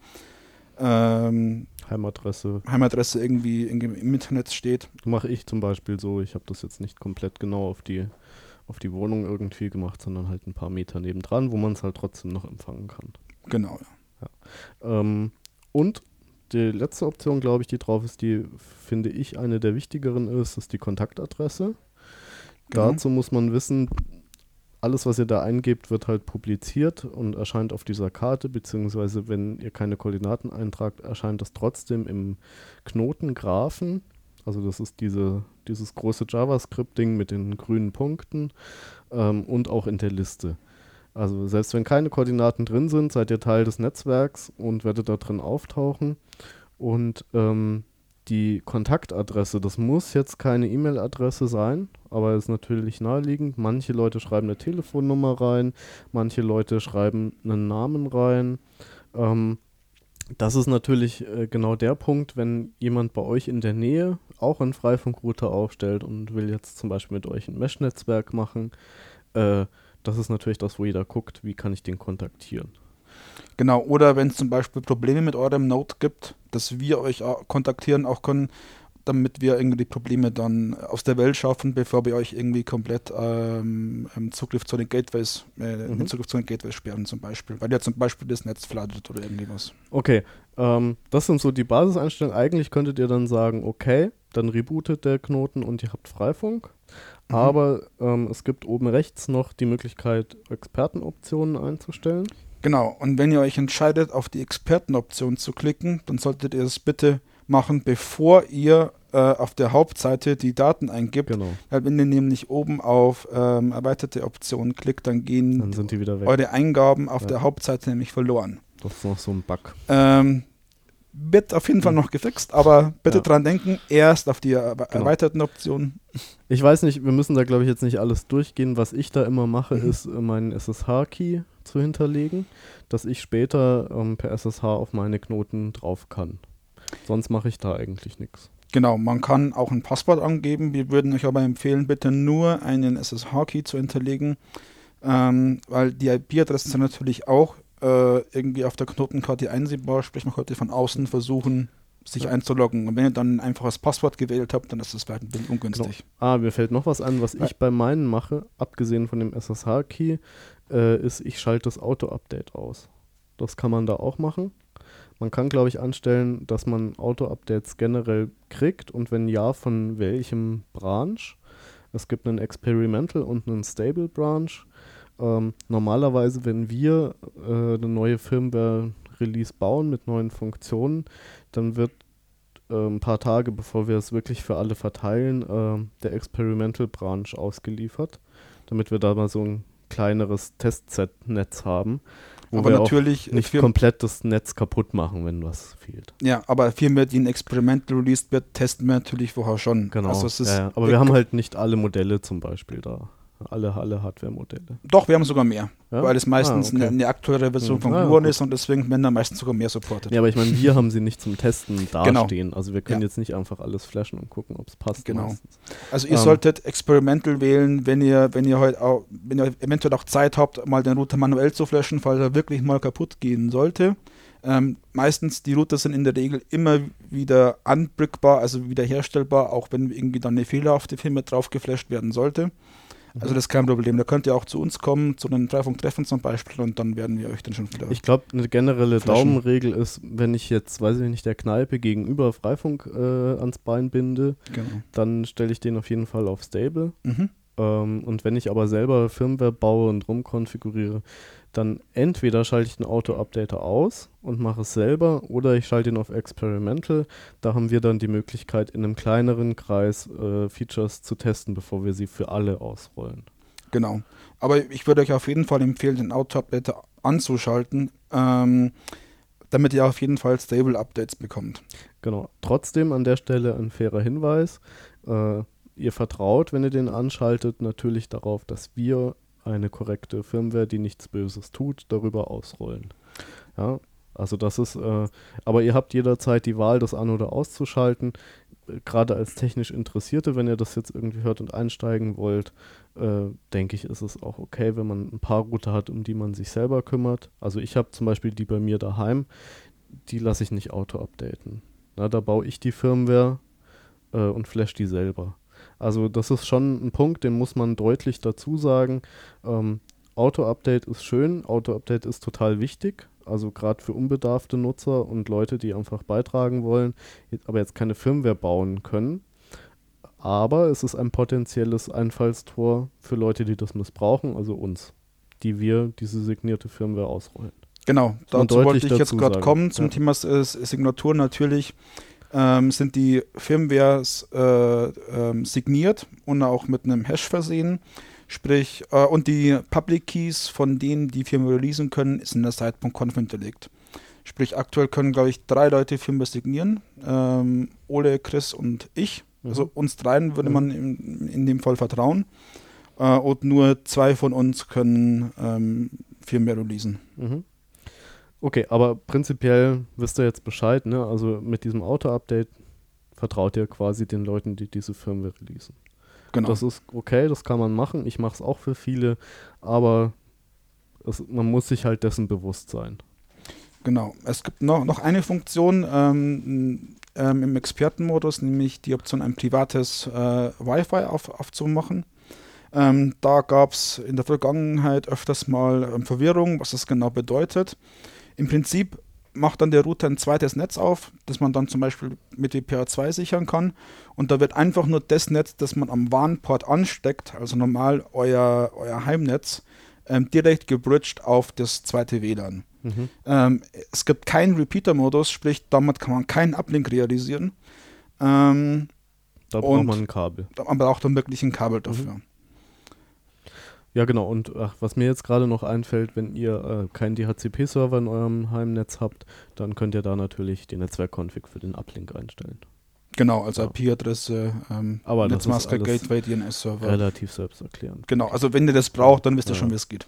B: ähm,
A: Heimadresse.
B: Heimadresse irgendwie, irgendwie im Internet steht.
A: Mache ich zum Beispiel so. Ich habe das jetzt nicht komplett genau auf die, auf die Wohnung irgendwie gemacht, sondern halt ein paar Meter nebendran, wo man es halt trotzdem noch empfangen kann.
B: Genau.
A: Ja. Ähm, und die letzte Option, glaube ich, die drauf ist, die finde ich eine der wichtigeren ist, ist die Kontaktadresse.
B: Genau.
A: Dazu muss man wissen, alles, was ihr da eingebt, wird halt publiziert und erscheint auf dieser Karte, beziehungsweise wenn ihr keine Koordinaten eintragt, erscheint das trotzdem im Knotengraphen. Also das ist diese, dieses große JavaScript-Ding mit den grünen Punkten ähm, und auch in der Liste. Also selbst wenn keine Koordinaten drin sind, seid ihr Teil des Netzwerks und werdet da drin auftauchen. Und ähm, die Kontaktadresse, das muss jetzt keine E-Mail-Adresse sein, aber ist natürlich naheliegend. Manche Leute schreiben eine Telefonnummer rein, manche Leute schreiben einen Namen rein. Ähm, das ist natürlich äh, genau der Punkt, wenn jemand bei euch in der Nähe auch einen Freifunkrouter aufstellt und will jetzt zum Beispiel mit euch ein Mesh-Netzwerk machen. Äh, das ist natürlich das, wo jeder guckt, wie kann ich den kontaktieren.
B: Genau, oder wenn es zum Beispiel Probleme mit eurem Node gibt, dass wir euch auch kontaktieren auch können, damit wir irgendwie die Probleme dann aus der Welt schaffen, bevor wir euch irgendwie komplett ähm, Zugriff zu den Gateways, äh,
A: Mhm.
B: den Zugriff zu den Gateways sperren zum Beispiel, weil ja zum Beispiel das Netz flattert oder irgendwie was.
A: Okay, ähm, das sind so die Basiseinstellungen. Eigentlich könntet ihr dann sagen, okay, dann rebootet der Knoten und ihr habt Freifunk.
B: Mhm.
A: Aber ähm, es gibt oben rechts noch die Möglichkeit, Expertenoptionen einzustellen.
B: Genau, und wenn ihr euch entscheidet, auf die Expertenoption zu klicken, dann solltet ihr das bitte machen, bevor ihr äh, auf der Hauptseite die Daten eingibt.
A: Genau,
B: Weil wenn ihr nämlich oben auf ähm, erweiterte Optionen klickt, dann gehen
A: dann sind die wieder weg.
B: eure Eingaben auf
A: Ja.
B: der Hauptseite nämlich verloren.
A: Das ist noch so ein Bug.
B: Ähm, wird auf jeden Fall
A: Mhm.
B: noch gefixt, aber bitte
A: Ja.
B: dran denken, erst auf die erwe-
A: Genau.
B: erweiterten Optionen.
A: Ich weiß nicht, wir müssen da glaube ich jetzt nicht alles durchgehen. Was ich da immer mache,
B: Mhm.
A: ist äh, meinen S S H-Key zu hinterlegen, dass ich später ähm, per S S H auf meine Knoten drauf kann. Sonst mache ich da eigentlich nichts.
B: Genau, man kann auch ein Passwort angeben. Wir würden euch aber empfehlen, bitte nur einen S S H-Key zu hinterlegen, ähm, weil die I P-Adressen sind natürlich auch äh, irgendwie auf der Knotenkarte einsehbar, sprich man könnte von außen versuchen, sich
A: Ja.
B: einzuloggen. Und wenn ihr dann ein einfaches Passwort gewählt habt, dann ist das vielleicht ein bisschen ungünstig.
A: Ah, mir fällt noch was an, was
B: Weil-
A: ich bei meinen mache, abgesehen von dem S S H-Key, äh, ist, ich schalte das Auto-Update aus. Das kann man da auch machen. Man kann, glaube ich, anstellen, dass man Auto-Updates generell kriegt und wenn ja, von welchem Branch. Es gibt einen Experimental und einen Stable Branch. Ähm, normalerweise, wenn wir äh, eine neue Firmware-Release bauen mit neuen Funktionen, dann wird äh, ein paar Tage, bevor wir es wirklich für alle verteilen, äh, der Experimental Branch ausgeliefert, damit wir da mal so ein kleineres Testset-Netz haben, wo
B: Aber
A: wir
B: natürlich
A: auch nicht
B: Firmen-
A: komplett das Netz kaputt machen, wenn was fehlt.
B: Ja, aber Firmware, die in Experimental released wird, testen wir natürlich vorher schon.
A: Genau.
B: Also es ist,
A: ja, ja. Aber wir haben halt nicht alle Modelle zum Beispiel da. Alle, alle Hardware-Modelle.
B: Doch, wir haben sogar mehr,
A: Ja?
B: weil es meistens
A: Ah, okay.
B: eine, eine aktuellere Version
A: Hm.
B: von
A: Ah,
B: Gluon
A: gut.
B: ist und deswegen werden da meistens sogar mehr supported.
A: Ja, aber ich meine, wir haben sie nicht zum Testen
B: Genau.
A: dastehen. Also wir können
B: Ja.
A: jetzt nicht einfach alles flashen und gucken, ob es passt.
B: Genau.
A: meistens.
B: Also ihr
A: Ähm.
B: solltet Experimental wählen, wenn ihr, wenn ihr heute auch, wenn ihr eventuell auch Zeit habt, mal den Router manuell zu flashen, falls er wirklich mal kaputt gehen sollte. Ähm, meistens die Router sind in der Regel immer wieder unbrickbar, also wiederherstellbar, auch wenn irgendwie dann eine fehlerhafte Firmware drauf geflasht werden sollte. Also das ist kein Problem. Da könnt ihr auch zu uns kommen, zu einem Dreifunktreffen zum Beispiel, und dann werden wir euch dann schon wieder.
A: Ich glaube, eine generelle
B: Flaschen.
A: Daumenregel ist, wenn ich jetzt, weiß ich nicht, der Kneipe gegenüber Freifunk äh, ans Bein binde,
B: genau.
A: dann stelle ich den auf jeden Fall auf Stable.
B: Mhm.
A: Ähm, und wenn ich aber selber Firmware baue und rumkonfiguriere, dann entweder schalte ich den Auto-Updater aus und mache es selber oder ich schalte ihn auf Experimental. Da haben wir dann die Möglichkeit, in einem kleineren Kreis äh, Features zu testen, bevor wir sie für alle ausrollen.
B: Genau. Aber ich würde euch auf jeden Fall empfehlen, den Auto-Updater anzuschalten, ähm, damit ihr auf jeden Fall Stable-Updates bekommt.
A: Genau. Trotzdem an der Stelle ein fairer Hinweis. Äh, ihr vertraut, wenn ihr den anschaltet, natürlich darauf, dass wir eine korrekte Firmware, die nichts Böses tut, darüber ausrollen. Ja, also das ist, äh, aber ihr habt jederzeit die Wahl, das an- oder auszuschalten. gerade als technisch Interessierte, wenn ihr das jetzt irgendwie hört und einsteigen wollt, äh, denke ich, ist es auch okay, wenn man ein paar Router hat, um die man sich selber kümmert. Also ich habe zum Beispiel die bei mir daheim, die lasse ich nicht auto-updaten. Na, da baue ich die Firmware äh, und flash die selber. Also das ist schon ein Punkt, den muss man deutlich dazu sagen. Ähm, Auto-Update ist schön, Auto-Update ist total wichtig, also gerade für unbedarfte Nutzer und Leute, die einfach beitragen wollen, jetzt, aber jetzt keine Firmware bauen können. Aber es ist ein potenzielles Einfallstor für Leute, die das missbrauchen, also uns, die wir diese signierte Firmware ausrollen.
B: Genau, dazu wollte ich jetzt gerade kommen zum
A: ja.
B: Thema äh, Signatur. Natürlich ähm, sind die Firmwares äh, ähm, signiert und auch mit einem Hash versehen. Sprich, äh, und die Public Keys von denen, die Firmware releasen können, ist in der site.conf hinterlegt. Sprich, aktuell können, glaube ich, drei Leute Firmware signieren. Ähm, Ole, Chris und ich. Mhm. Also uns dreien würde mhm. man in, in dem Fall vertrauen. Äh, und nur zwei von uns können ähm, Firmware releasen.
A: Mhm. Okay, aber prinzipiell wisst ihr jetzt Bescheid, ne? Also mit diesem Auto-Update vertraut ihr quasi den Leuten, die diese Firmware releasen. Genau. Das ist okay, das kann man machen. Ich mache es auch für viele, aber es, man muss sich halt dessen bewusst sein.
B: Genau. Es gibt noch, noch eine Funktion ähm, ähm, im Expertenmodus, nämlich die Option, ein privates äh, Wi-Fi auf, aufzumachen. Ähm, da gab es in der Vergangenheit öfters mal ähm, Verwirrung, was das genau bedeutet. Im Prinzip macht dann der Router ein zweites Netz auf, das man dann zum Beispiel mit W P A zwei sichern kann. Und da wird einfach nur das Netz, das man am W A N-Port ansteckt, also normal euer, euer Heimnetz, ähm, direkt gebridged auf das zweite W L A N. Mhm. Ähm, es gibt keinen Repeater-Modus, sprich, damit kann man keinen Uplink realisieren. Ähm,
A: da braucht man ein Kabel.
B: Man braucht dann wirklich ein Kabel dafür. Mhm.
A: Ja, genau. Und ach, was mir jetzt gerade noch einfällt, wenn ihr äh, keinen D H C P-Server in eurem Heimnetz habt, dann könnt ihr da natürlich die Netzwerk-Config für den Uplink einstellen.
B: Genau, also ja. I P-Adresse, ähm,
A: aber
B: Netzmaske, Gateway, D N S-Server.
A: Relativ selbsterklärend.
B: Genau, also wenn ihr das braucht, dann wisst ihr ja. schon, wie es geht.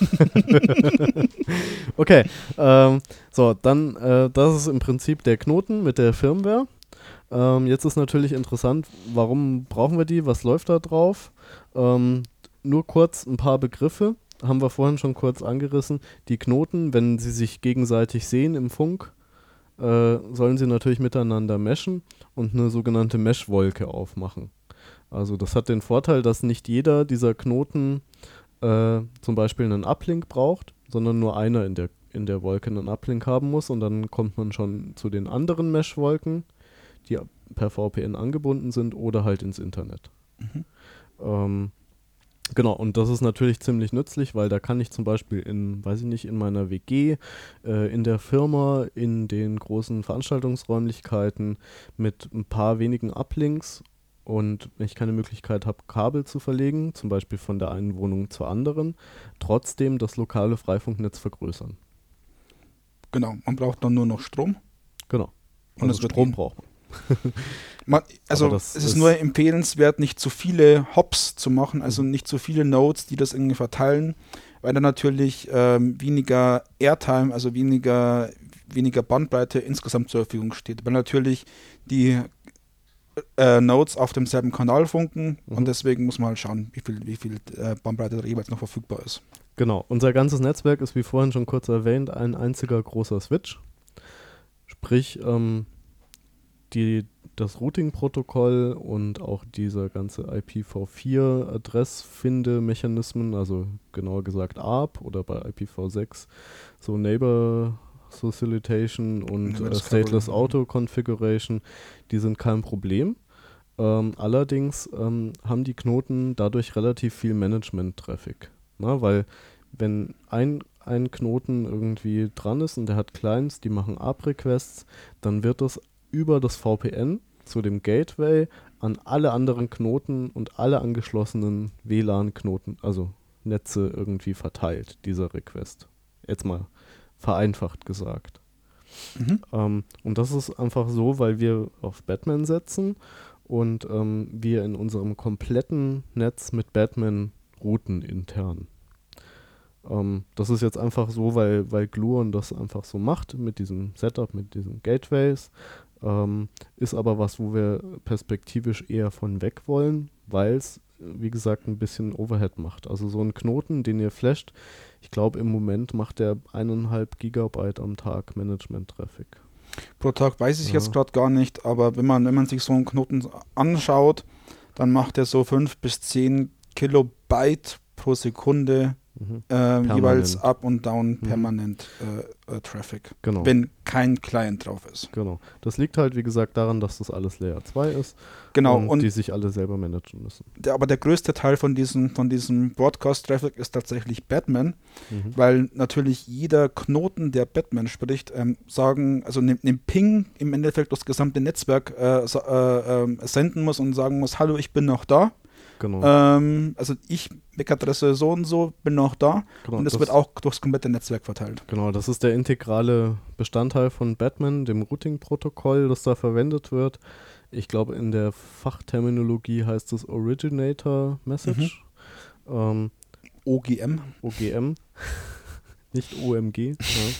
A: Genau. Okay, ähm, so, dann, äh, das ist im Prinzip der Knoten mit der Firmware. Ähm, jetzt ist natürlich interessant, warum brauchen wir die, was läuft da drauf? Ähm, Nur kurz ein paar Begriffe, haben wir vorhin schon kurz angerissen. Die Knoten, wenn sie sich gegenseitig sehen im Funk, äh, sollen sie natürlich miteinander meshen und eine sogenannte Mesh-Wolke aufmachen. Also das hat den Vorteil, dass nicht jeder dieser Knoten äh, zum Beispiel einen Uplink braucht, sondern nur einer in der, in der Wolke einen Uplink haben muss und dann kommt man schon zu den anderen Mesh-Wolken, die per V P N angebunden sind oder halt ins Internet. Mhm. Ähm, Genau, und das ist natürlich ziemlich nützlich, weil da kann ich zum Beispiel in, weiß ich nicht, in meiner W G, äh, in der Firma, in den großen Veranstaltungsräumlichkeiten mit ein paar wenigen Uplinks und wenn ich keine Möglichkeit habe, Kabel zu verlegen, zum Beispiel von der einen Wohnung zur anderen, trotzdem das lokale Freifunknetz vergrößern.
B: Genau, man braucht dann nur noch Strom.
A: Genau,
B: und also Strom braucht man. Man, also es ist,
A: ist
B: nur empfehlenswert, nicht zu viele Hops zu machen, also nicht zu viele Nodes, die das irgendwie verteilen, weil dann natürlich ähm, weniger Airtime, also weniger, weniger Bandbreite insgesamt zur Verfügung steht. Weil natürlich die äh, Nodes auf demselben Kanal funken mhm. und deswegen muss man halt schauen, wie viel, wie viel äh, Bandbreite da jeweils noch verfügbar ist.
A: Genau, unser ganzes Netzwerk ist wie vorhin schon kurz erwähnt ein einziger großer Switch. Sprich, ähm, Die, das Routing-Protokoll und auch dieser ganze I P v vier Adressfinde-Mechanismen, also genauer gesagt A R P oder bei I P v sechs so Neighbor Facilitation und äh, Stateless Auto Configuration, die sind kein Problem. Ähm, allerdings ähm, haben die Knoten dadurch relativ viel Management-Traffic, na, weil wenn ein ein Knoten irgendwie dran ist und der hat Clients, die machen A R P-Requests, dann wird das über das V P N zu dem Gateway an alle anderen Knoten und alle angeschlossenen W L A N-Knoten, also Netze irgendwie verteilt, dieser Request. Jetzt mal vereinfacht gesagt. Mhm. Ähm, und das ist einfach so, weil wir auf Batman setzen und ähm, wir in unserem kompletten Netz mit Batman routen intern. Ähm, das ist jetzt einfach so, weil, weil Gluon das einfach so macht mit diesem Setup, mit diesen Gateways. Ähm, ist aber was, wo wir perspektivisch eher von weg wollen, weil es, wie gesagt, ein bisschen Overhead macht. Also so ein Knoten, den ihr flasht, ich glaube im Moment macht der eineinhalb Gigabyte am Tag Management-Traffic.
B: Pro Tag weiß ich
A: Ja.
B: jetzt gerade gar nicht, aber wenn man, wenn man sich so einen Knoten anschaut, dann macht er so fünf bis zehn Kilobyte pro Sekunde
A: Mhm.
B: äh, jeweils
A: Permanent.
B: up und down
A: Mhm.
B: permanent äh, äh, Traffic,
A: Genau.
B: wenn kein Client drauf ist.
A: Genau. Das liegt halt, wie gesagt, daran, dass das alles Layer zwei ist
B: Genau,
A: und,
B: und
A: die sich alle selber managen müssen.
B: der, aber der größte Teil von diesem, von diesem Broadcast-Traffic ist tatsächlich Batman,
A: Mhm.
B: weil natürlich jeder Knoten, der Batman spricht, ähm, sagen, also den ne, Ping im Endeffekt das gesamte Netzwerk äh, sa- äh, ähm, senden muss und sagen muss, hallo, ich bin noch da.
A: Genau.
B: Ähm, also ich, M A C-Adresse so und so, bin noch da.
A: genau.
B: Und das, wird auch durchs komplette Netzwerk verteilt.
A: Genau, das ist der integrale Bestandteil von Batman, dem Routing-Protokoll, das da verwendet wird. Ich glaube, in der Fachterminologie heißt es Originator Message. Mhm. Ähm,
B: O G M.
A: O G M. Nicht O M G. Ja.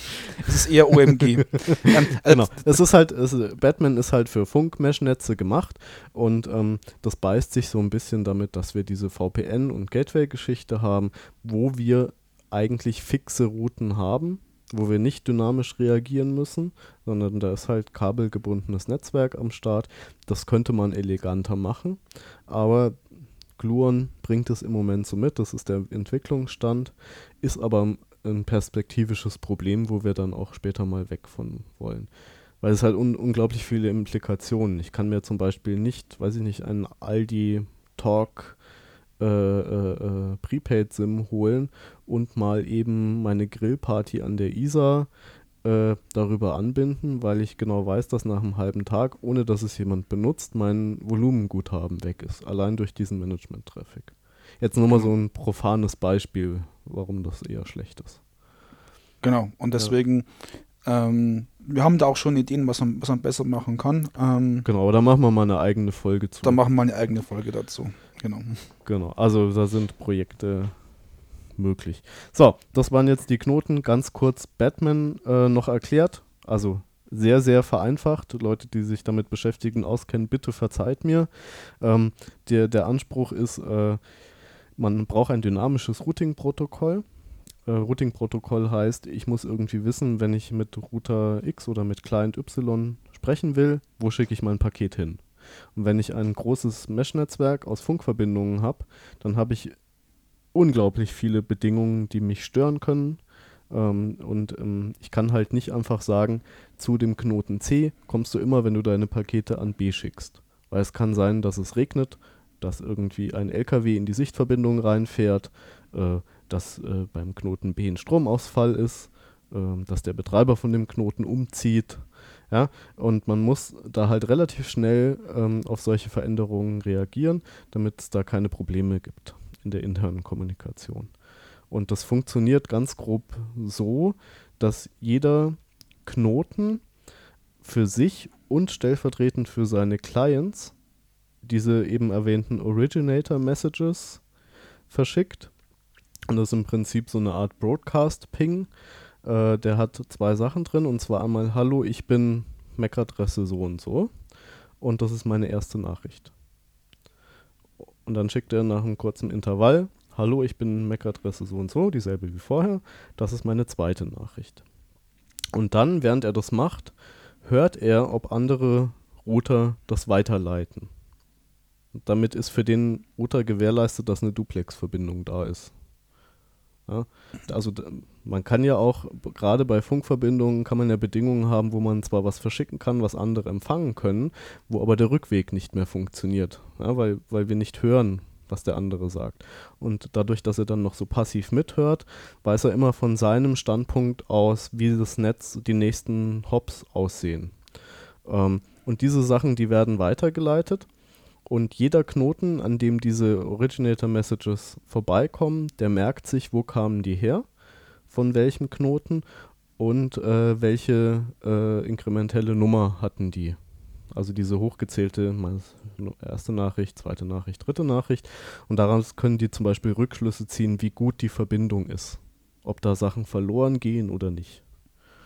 B: Es ist eher O M G. ähm, äh,
A: genau. Es ist halt, es, Batman ist halt für Funk-Mesh-Netze gemacht und ähm, das beißt sich so ein bisschen damit, dass wir diese V P N- und Gateway-Geschichte haben, wo wir eigentlich fixe Routen haben, wo wir nicht dynamisch reagieren müssen, sondern da ist halt kabelgebundenes Netzwerk am Start. Das könnte man eleganter machen, aber Gluon bringt es im Moment so mit, das ist der Entwicklungsstand, ist aber ein perspektivisches Problem, wo wir dann auch später mal weg von wollen. Weil es halt un- unglaublich viele Implikationen. Ich kann mir zum Beispiel nicht, weiß ich nicht, einen Aldi Talk äh, äh, äh, Prepaid-SIM holen und mal eben meine Grillparty an der Isar äh, darüber anbinden, weil ich genau weiß, dass nach einem halben Tag, ohne dass es jemand benutzt, mein Volumenguthaben weg ist. Allein durch diesen Management-Traffic. Jetzt nur mal
B: Genau.
A: so ein profanes Beispiel, warum das eher schlecht ist.
B: Genau, und deswegen, ja. ähm, wir haben da auch schon Ideen, was man, was man besser machen kann. Ähm,
A: genau, da machen wir mal eine eigene Folge zu.
B: Da machen wir eine eigene Folge dazu. Genau.
A: Genau, also da sind Projekte möglich. So, das waren jetzt die Knoten. Ganz kurz Batman äh, noch erklärt. Also sehr, sehr vereinfacht. Leute, die sich damit beschäftigen, auskennen, bitte verzeiht mir. Ähm, der, der Anspruch ist, äh, man braucht ein dynamisches Routing-Protokoll. Äh, Routing-Protokoll heißt, ich muss irgendwie wissen, wenn ich mit Router X oder mit Client Y sprechen will, wo schicke ich mein Paket hin? Und wenn ich ein großes Mesh-Netzwerk aus Funkverbindungen habe, dann habe ich unglaublich viele Bedingungen, die mich stören können. Ähm, und ähm, ich kann halt nicht einfach sagen, zu dem Knoten C kommst du immer, wenn du deine Pakete an B schickst. Weil es kann sein, dass es regnet, dass irgendwie ein L K W in die Sichtverbindung reinfährt, äh, dass äh, beim Knoten B ein Stromausfall ist, äh, dass der Betreiber von dem Knoten umzieht. Ja, und man muss da halt relativ schnell ähm, auf solche Veränderungen reagieren, damit es da keine Probleme gibt in der internen Kommunikation. Und das funktioniert ganz grob so, dass jeder Knoten für sich und stellvertretend für seine Clients diese eben erwähnten Originator Messages verschickt. Und das ist im Prinzip so eine Art Broadcast-Ping. Äh, der hat zwei Sachen drin, und zwar einmal, hallo, ich bin M A C-Adresse so und so. Und das ist meine erste Nachricht. Und dann schickt er nach einem kurzen Intervall, hallo, ich bin M A C-Adresse so und so, dieselbe wie vorher. Das ist meine zweite Nachricht. Und dann, während er das macht, hört er, ob andere Router das weiterleiten. Und damit ist für den Router gewährleistet, dass eine Duplex-Verbindung da ist. Ja, also man kann ja auch, gerade bei Funkverbindungen kann man ja Bedingungen haben, wo man zwar was verschicken kann, was andere empfangen können, wo aber der Rückweg nicht mehr funktioniert, ja, weil, weil wir nicht hören, was der andere sagt. Und dadurch, dass er dann noch so passiv mithört, weiß er immer von seinem Standpunkt aus, wie das Netz, die nächsten Hops aussehen. Ähm, und diese Sachen, die werden weitergeleitet. Und jeder Knoten, an dem diese Originator-Messages vorbeikommen, der merkt sich, wo kamen die her, von welchem Knoten und äh, welche äh, inkrementelle Nummer hatten die. Also diese hochgezählte erste Nachricht, zweite Nachricht, dritte Nachricht. Und daraus können die zum Beispiel Rückschlüsse ziehen, wie gut die Verbindung ist. Ob da Sachen verloren gehen oder nicht.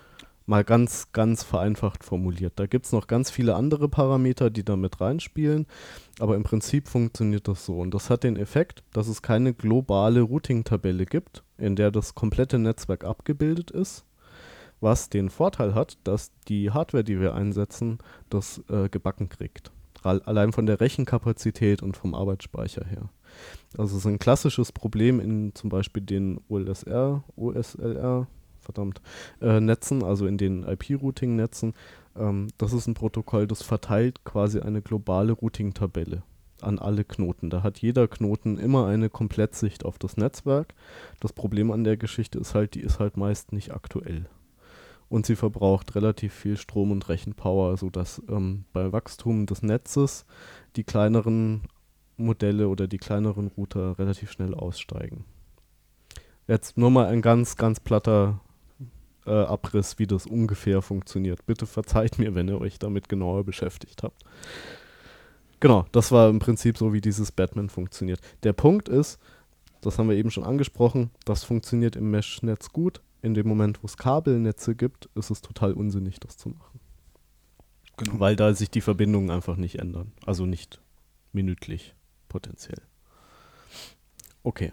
A: Mal ganz, ganz vereinfacht formuliert. Da gibt es noch ganz viele andere Parameter, die da mit reinspielen, aber im Prinzip funktioniert das so. Und das hat den Effekt, dass es keine globale Routing-Tabelle gibt, in der das komplette Netzwerk abgebildet ist, was den Vorteil hat, dass die Hardware, die wir einsetzen, das äh, gebacken kriegt. Allein von der Rechenkapazität und vom Arbeitsspeicher her. Also es ist ein klassisches Problem in zum Beispiel den O L S R, O S L R, verdammt, äh, Netzen, also in den I P-Routing-Netzen. Ähm, das ist ein Protokoll, das verteilt quasi eine globale Routing-Tabelle an alle Knoten. Da hat jeder Knoten immer eine Komplettsicht auf das Netzwerk. Das Problem an der Geschichte ist halt, die ist halt meist nicht aktuell. Und sie verbraucht relativ viel Strom und Rechenpower, sodass ähm, bei Wachstum des Netzes die kleineren Modelle oder die kleineren Router relativ schnell aussteigen. Jetzt nur mal ein ganz, ganz platter äh, Abriss, wie das ungefähr funktioniert. Bitte verzeiht mir, wenn ihr euch damit genauer beschäftigt habt. Genau, das war im Prinzip so, wie dieses Batman funktioniert. Der Punkt ist, das haben wir eben schon angesprochen, das funktioniert im Mesh-Netz gut. In dem Moment, wo es Kabelnetze gibt, ist es total unsinnig, das zu machen. Genau. Weil da sich die Verbindungen einfach nicht ändern. Also nicht minütlich, potenziell. Okay.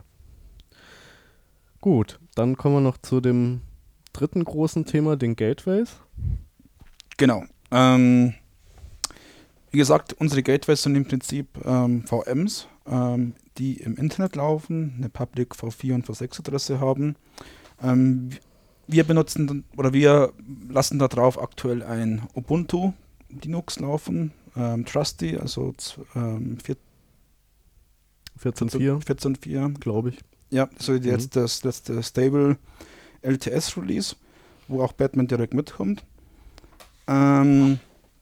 A: Gut, dann kommen wir noch zu dem dritten großen Thema, den Gateways.
B: Genau. Ähm, wie gesagt, unsere Gateways sind im Prinzip ähm, V Ms, ähm, die im Internet laufen, eine Public V vier und V sechs Adresse haben. Ähm, wir benutzen oder wir lassen da drauf aktuell ein Ubuntu Linux laufen, ähm, Trusty, also ähm,
A: vierzehn Punkt vier,
B: vierzehn Punkt vier,
A: glaube ich.
B: Ja, so jetzt mhm. das letzte Stable L T S Release, wo auch Batman direkt mitkommt. Ähm,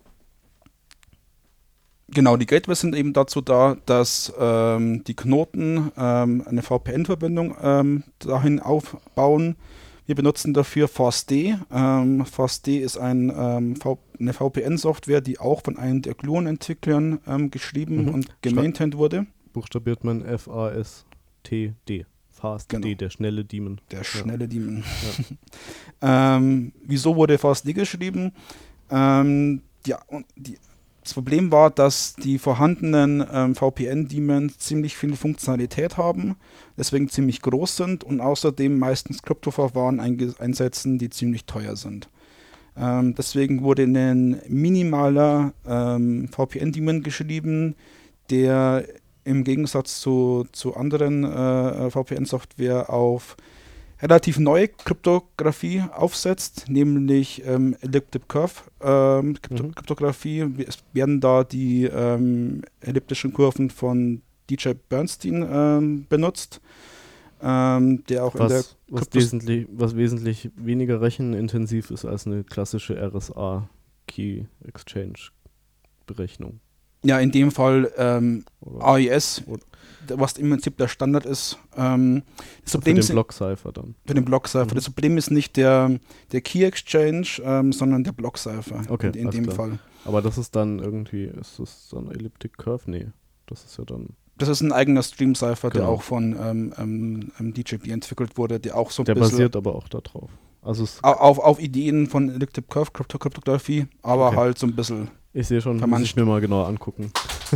B: genau, die Gateways sind eben dazu da, dass ähm, die Knoten ähm, eine V P N-Verbindung ähm, dahin aufbauen. Wir benutzen dafür FastD. Ähm, FastD ist ein, ähm, v- eine V P N-Software, die auch von einem der Gluon-Entwicklern ähm, geschrieben mhm. und gemaintained wurde.
A: Buchstabiert man F A S T D. FastD, genau. Der schnelle Daemon.
B: Der schnelle ja. Daemon. Ja. ähm, wieso wurde FastD geschrieben? Ähm, die, die, das Problem war, dass die vorhandenen ähm, V P N-Daemons ziemlich viel Funktionalität haben, deswegen ziemlich groß sind und außerdem meistens Kryptoverfahren einge- einsetzen, die ziemlich teuer sind. Ähm, deswegen wurde ein minimaler ähm, V P N-Daemon geschrieben, der im Gegensatz zu, zu anderen äh, V P N-Software auf relativ neue Kryptographie aufsetzt, nämlich ähm, Elliptic Curve ähm, Krypto- mhm. Kryptographie. Es werden da die ähm, elliptischen Kurven von D J Bernstein ähm, benutzt, ähm, der auch
A: was,
B: in der
A: was wesentlich, was wesentlich weniger rechenintensiv ist als eine klassische R S A Key Exchange Berechnung.
B: Ja, in dem Fall ähm, A E S, oder was im Prinzip der Standard ist. Ähm, das
A: Problem für den Block-Cipher dann.
B: Für den Block-Cipher. Mhm. Das Problem ist nicht der, der Key-Exchange, ähm, sondern der Block-Cipher
A: okay,
B: in, in dem klar. Fall.
A: Aber das ist dann irgendwie, ist das dann Elliptic Curve? Nee, das ist ja dann...
B: Das ist ein eigener Stream-Cipher, genau. der auch von ähm, ähm, D J B entwickelt wurde, der auch so ein
A: der
B: bisschen...
A: Der basiert aber auch darauf. Also es
B: auf, auf Ideen von Elliptic Curve Kryptographie, aber
A: okay.
B: halt so ein bisschen...
A: Ich sehe schon, muss ich mir mal genauer angucken.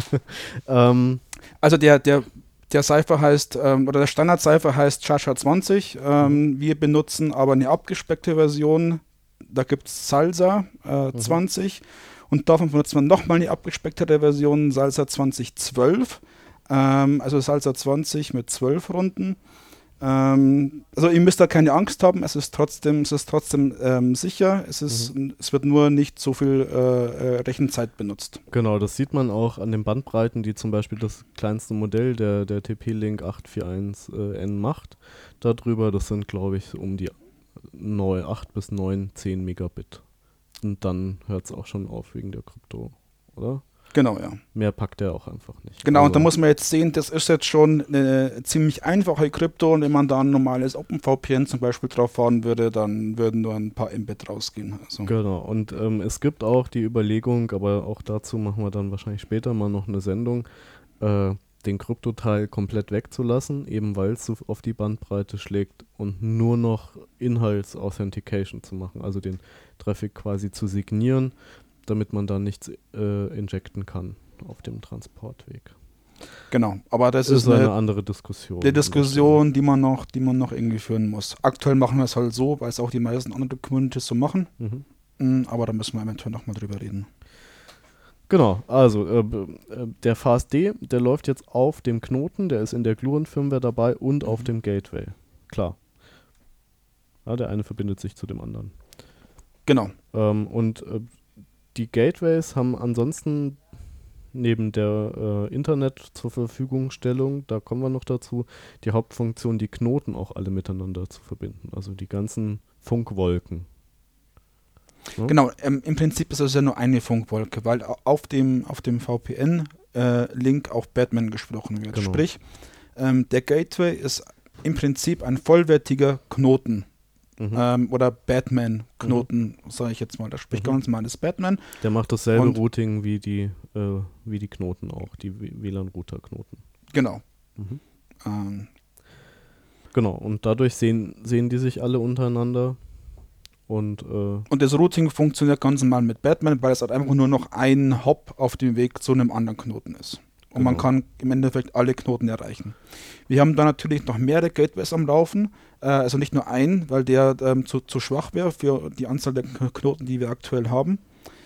A: ähm,
B: also der, der, der Cipher heißt, ähm, oder der Standard-Cipher heißt Cha-Cha zwanzig. Ähm, mhm. Wir benutzen aber eine abgespeckte Version. Da gibt es Salsa äh, mhm. zwanzig. Und davon benutzen wir nochmal eine abgespecktere Version, Salsa zwanzig zwölf. Ähm, also Salsa zwanzig mit zwölf Runden. Ähm, also ihr müsst da keine Angst haben, es ist trotzdem, es ist trotzdem ähm, sicher, es, ist, mhm. es wird nur nicht so viel äh, Rechenzeit benutzt.
A: Genau, das sieht man auch an den Bandbreiten, die zum Beispiel das kleinste Modell der, der T P-Link acht vier eins N macht. Darüber, das sind glaube ich um die acht bis neun, zehn Megabit. Und dann hört es auch schon auf wegen der Krypto, oder?
B: Genau, ja.
A: Mehr packt er auch einfach nicht.
B: Genau,
A: also
B: und da muss man jetzt sehen, das ist jetzt schon eine ziemlich einfache Krypto und wenn man da ein normales OpenVPN zum Beispiel drauf fahren würde, dann würden nur ein paar Mbit rausgehen. Also.
A: Genau, und ähm, es gibt auch die Überlegung, aber auch dazu machen wir dann wahrscheinlich später mal noch eine Sendung, äh, den Kryptoteil komplett wegzulassen, eben weil es so auf die Bandbreite schlägt und nur noch Inhalts-Authentication zu machen, also den Traffic quasi zu signieren, damit man da nichts äh, injecten kann auf dem Transportweg.
B: Genau, aber das
A: ist,
B: ist eine,
A: eine andere Diskussion.
B: Die Diskussion, die man noch, die man noch irgendwie führen muss. Aktuell machen wir es halt so, weil es auch die meisten anderen Communities so machen. Mhm. Aber da müssen wir eventuell nochmal drüber reden.
A: Genau, also äh, der Fastd, der läuft jetzt auf dem Knoten, der ist in der Gluon-Firmware dabei und mhm. auf dem Gateway. Klar. Ja, der eine verbindet sich zu dem anderen.
B: Genau.
A: Ähm, und äh, die Gateways haben ansonsten neben der äh, Internet zur Verfügungstellung, da kommen wir noch dazu, die Hauptfunktion, die Knoten auch alle miteinander zu verbinden. Also die ganzen Funkwolken.
B: Ja? Genau, ähm, im Prinzip ist es ja nur eine Funkwolke, weil auf dem, auf dem V P N-Link äh, auch Batman gesprochen wird. Genau. Sprich, ähm, der Gateway ist im Prinzip ein vollwertiger Knoten. Mhm. Ähm, oder Batman-Knoten, mhm. sage ich jetzt mal. Da spricht mhm. ganz normales Batman.
A: Der macht dasselbe und Routing wie die, äh, wie die Knoten auch, die W L A N-Router-Knoten.
B: Genau.
A: Mhm. Ähm. Genau, und dadurch sehen, sehen die sich alle untereinander. Und, äh
B: und das Routing funktioniert ganz normal mit Batman, weil es halt einfach nur noch ein Hop auf dem Weg zu einem anderen Knoten ist. Und genau. man kann im Endeffekt alle Knoten erreichen. Wir haben da natürlich noch mehrere Gateways am Laufen, äh, also nicht nur einen, weil der ähm, zu, zu schwach wäre für die Anzahl der Knoten, die wir aktuell haben.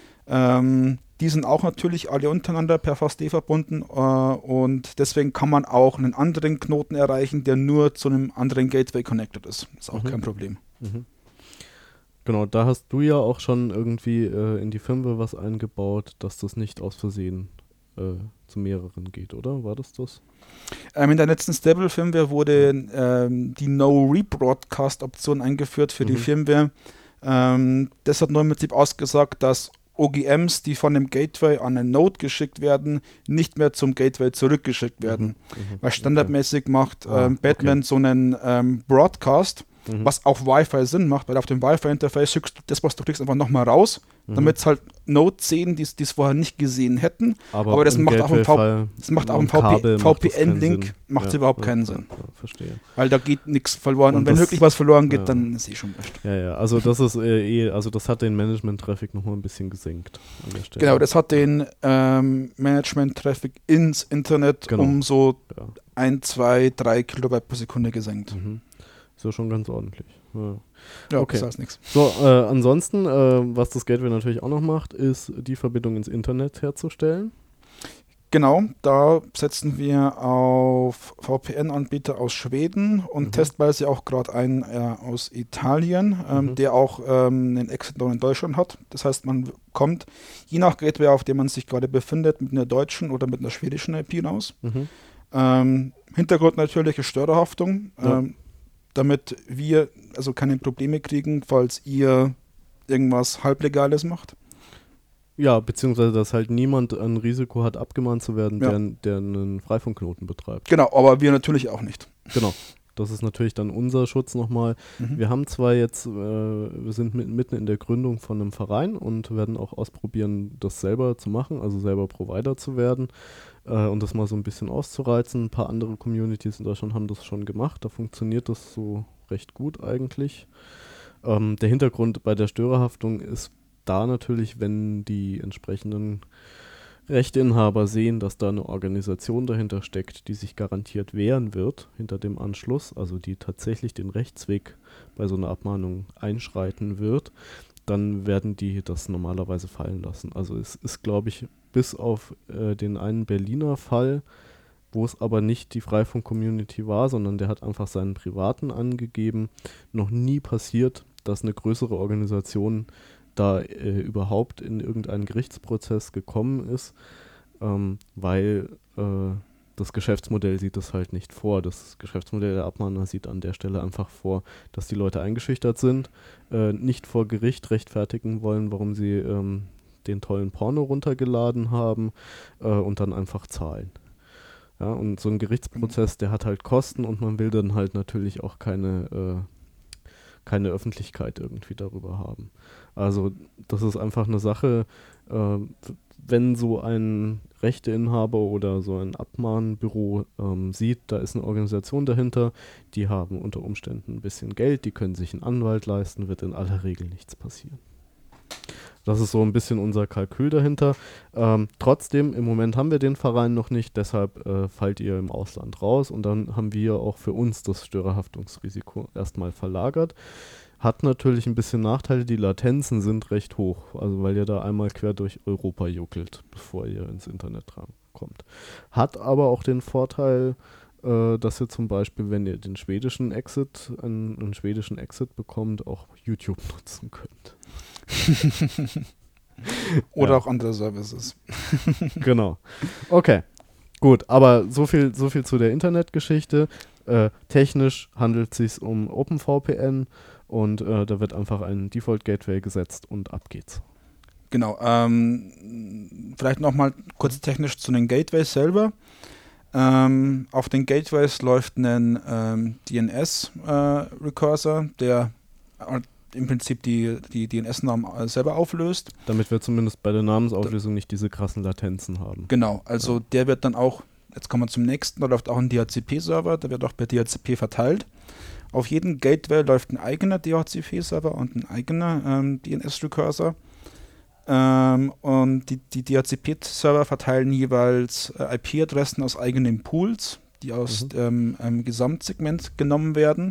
B: Ähm, die sind auch natürlich alle untereinander per Fastd verbunden äh, und deswegen kann man auch einen anderen Knoten erreichen, der nur zu einem anderen Gateway connected ist. Ist auch mhm. kein Problem.
A: Mhm. Genau, da hast du ja auch schon irgendwie äh, in die Firmware was eingebaut, dass das nicht aus Versehen äh, zu mehreren geht, oder? War das das?
B: Ähm, in der letzten Stable-Firmware wurde ähm, die No-Rebroadcast-Option eingeführt für mhm. die Firmware. Ähm, das hat nur im Prinzip ausgesagt, dass O G Ms, die von dem Gateway an einen Node geschickt werden, nicht mehr zum Gateway zurückgeschickt werden. Mhm. Weil standardmäßig okay. macht ähm, ah, Batman okay. so einen ähm, Broadcast, mhm. was auf Wi-Fi Sinn macht, weil auf dem Wi-Fi-Interface schickst du das, was du kriegst, einfach nochmal raus, mhm. damit es halt Nodes sehen, die es vorher nicht gesehen hätten. Aber, Aber das, macht auch im v- das macht auch im V P N-Link macht es ja, überhaupt ja, keinen Sinn.
A: Ja, verstehe.
B: Weil da geht nichts verloren. Und, und wenn das, wirklich was verloren geht, ja. dann ist eh schon wurscht.
A: Ja, ja, also das ist äh, eh, also das hat den Management-Traffic nochmal ein bisschen gesenkt an der Stelle.
B: Genau, das hat den ähm, Management-Traffic ins Internet genau. um so ja. ein, zwei, drei Kilobyte pro Sekunde gesenkt.
A: Mhm. Ist ja schon ganz ordentlich. Ja,
B: ja okay. Das heißt nichts.
A: So, äh, ansonsten, äh, was das Gateway natürlich auch noch macht, ist die Verbindung ins Internet herzustellen.
B: Genau, da setzen wir auf V P N-Anbieter aus Schweden und mhm. testweise auch gerade einen äh, aus Italien, ähm, mhm. der auch ähm, einen Exit in Deutschland hat. Das heißt, man kommt je nach Gateway, auf dem man sich gerade befindet, mit einer deutschen oder mit einer schwedischen I P raus. Mhm. Ähm, Hintergrund natürlich ist Störerhaftung. Ja. Ähm, damit wir also keine Probleme kriegen, falls ihr irgendwas Halblegales macht.
A: Ja, beziehungsweise dass halt niemand ein Risiko hat, abgemahnt zu werden, ja. der, der einen Freifunkknoten betreibt.
B: Genau, aber wir natürlich auch nicht.
A: Genau, das ist natürlich dann unser Schutz nochmal. Mhm. Wir haben zwar jetzt, äh, wir sind mit, mitten in der Gründung von einem Verein und werden auch ausprobieren, das selber zu machen, also selber Provider zu werden. Und das mal so ein bisschen auszureizen. Ein paar andere Communities in Deutschland haben das schon gemacht. Da funktioniert das so recht gut eigentlich. Ähm, der Hintergrund bei der Störerhaftung ist da natürlich, wenn die entsprechenden Rechteinhaber sehen, dass da eine Organisation dahinter steckt, die sich garantiert wehren wird hinter dem Anschluss, also die tatsächlich den Rechtsweg bei so einer Abmahnung einschreiten wird, dann werden die das normalerweise fallen lassen. Also es ist, glaube ich, bis auf äh, den einen Berliner Fall, wo es aber nicht die Freifunk-Community war, sondern der hat einfach seinen privaten angegeben, noch nie passiert, dass eine größere Organisation da äh, überhaupt in irgendeinen Gerichtsprozess gekommen ist, ähm, weil äh, das Geschäftsmodell sieht das halt nicht vor. Das Geschäftsmodell der Abmahner sieht an der Stelle einfach vor, dass die Leute eingeschüchtert sind, äh, nicht vor Gericht rechtfertigen wollen, warum sie ähm, den tollen Porno runtergeladen haben äh, und dann einfach zahlen. Ja, und so ein Gerichtsprozess, der hat halt Kosten und man will dann halt natürlich auch keine, äh, keine Öffentlichkeit irgendwie darüber haben. Also das ist einfach eine Sache, äh, wenn so ein Rechteinhaber oder so ein Abmahnbüro ähm, sieht, da ist eine Organisation dahinter, die haben unter Umständen ein bisschen Geld, die können sich einen Anwalt leisten, wird in aller Regel nichts passieren. Das ist so ein bisschen unser Kalkül dahinter. Ähm, trotzdem, im Moment haben wir den Verein noch nicht, deshalb äh, fallt ihr im Ausland raus und dann haben wir auch für uns das Störerhaftungsrisiko erstmal verlagert. Hat natürlich ein bisschen Nachteile, die Latenzen sind recht hoch, also weil ihr da einmal quer durch Europa juckelt, bevor ihr ins Internet rankommt. Hat aber auch den Vorteil, äh, dass ihr zum Beispiel, wenn ihr den schwedischen Exit, einen, einen schwedischen Exit bekommt, auch YouTube nutzen könnt.
B: Oder
A: ja.
B: auch andere Services.
A: Genau. Okay, gut, aber so viel, so viel zu der Internetgeschichte. Äh, technisch handelt es sich um OpenVPN und äh, da wird einfach ein Default-Gateway gesetzt und ab geht's.
B: Genau. Ähm, vielleicht nochmal kurz technisch zu den Gateways selber. Ähm, auf den Gateways läuft ein ähm, D N S-Recursor, äh, der äh, im Prinzip die, die D N S-Namen selber auflöst.
A: Damit wir zumindest bei der Namensauflösung nicht diese krassen Latenzen haben.
B: Genau, also ja. Der wird dann auch, jetzt kommen wir zum nächsten, da läuft auch ein D H C P-Server, der wird auch per D H C P verteilt. Auf jedem Gateway läuft ein eigener D H C P-Server und ein eigener ähm, D N S-Recursor. Ähm, und die, die D H C P-Server verteilen jeweils äh, I P-Adressen aus eigenen Pools, die aus mhm. ähm, einem Gesamtsegment genommen werden.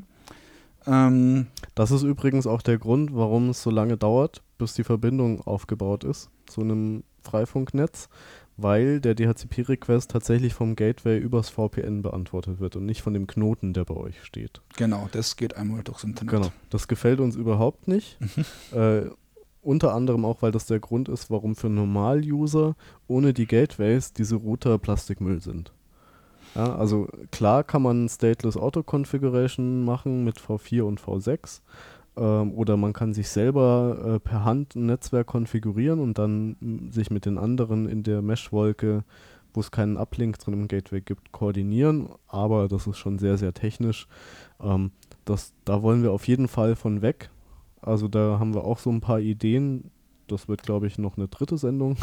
B: Ähm,
A: das ist übrigens auch der Grund, warum es so lange dauert, bis die Verbindung aufgebaut ist zu einem Freifunknetz, weil der D H C P-Request tatsächlich vom Gateway übers V P N beantwortet wird und nicht von dem Knoten, der bei euch steht.
B: Genau, das geht einmal durchs Internet.
A: Genau, das gefällt uns überhaupt nicht. äh, unter anderem auch, weil das der Grund ist, warum für Normal-User ohne die Gateways diese Router Plastikmüll sind. Ja, also klar kann man Stateless Auto Configuration machen mit V vier und V sechs ähm, oder man kann sich selber äh, per Hand ein Netzwerk konfigurieren und dann m, sich mit den anderen in der Mesh-Wolke, wo es keinen Uplink drin im Gateway gibt, koordinieren, aber das ist schon sehr, sehr technisch. Ähm, das, da wollen wir auf jeden Fall von weg. Also da haben wir auch so ein paar Ideen. Das wird, glaube ich, noch eine dritte Sendung.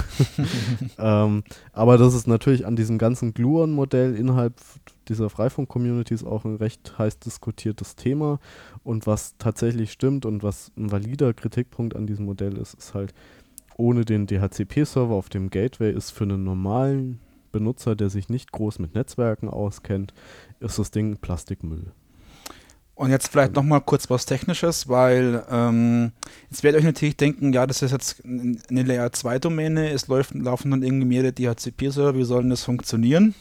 A: ähm, aber das ist natürlich an diesem ganzen Gluon-Modell innerhalb dieser Freifunk-Communities auch ein recht heiß diskutiertes Thema. Und was tatsächlich stimmt und was ein valider Kritikpunkt an diesem Modell ist, ist halt, ohne den D H C P-Server auf dem Gateway ist für einen normalen Benutzer, der sich nicht groß mit Netzwerken auskennt, ist das Ding Plastikmüll.
B: Und jetzt vielleicht nochmal kurz was Technisches, weil ähm, jetzt werdet ihr euch natürlich denken, ja, das ist jetzt eine Layer zwei Domäne, es läuft, laufen dann irgendwie mehrere D H C P-Server, wie soll denn das funktionieren?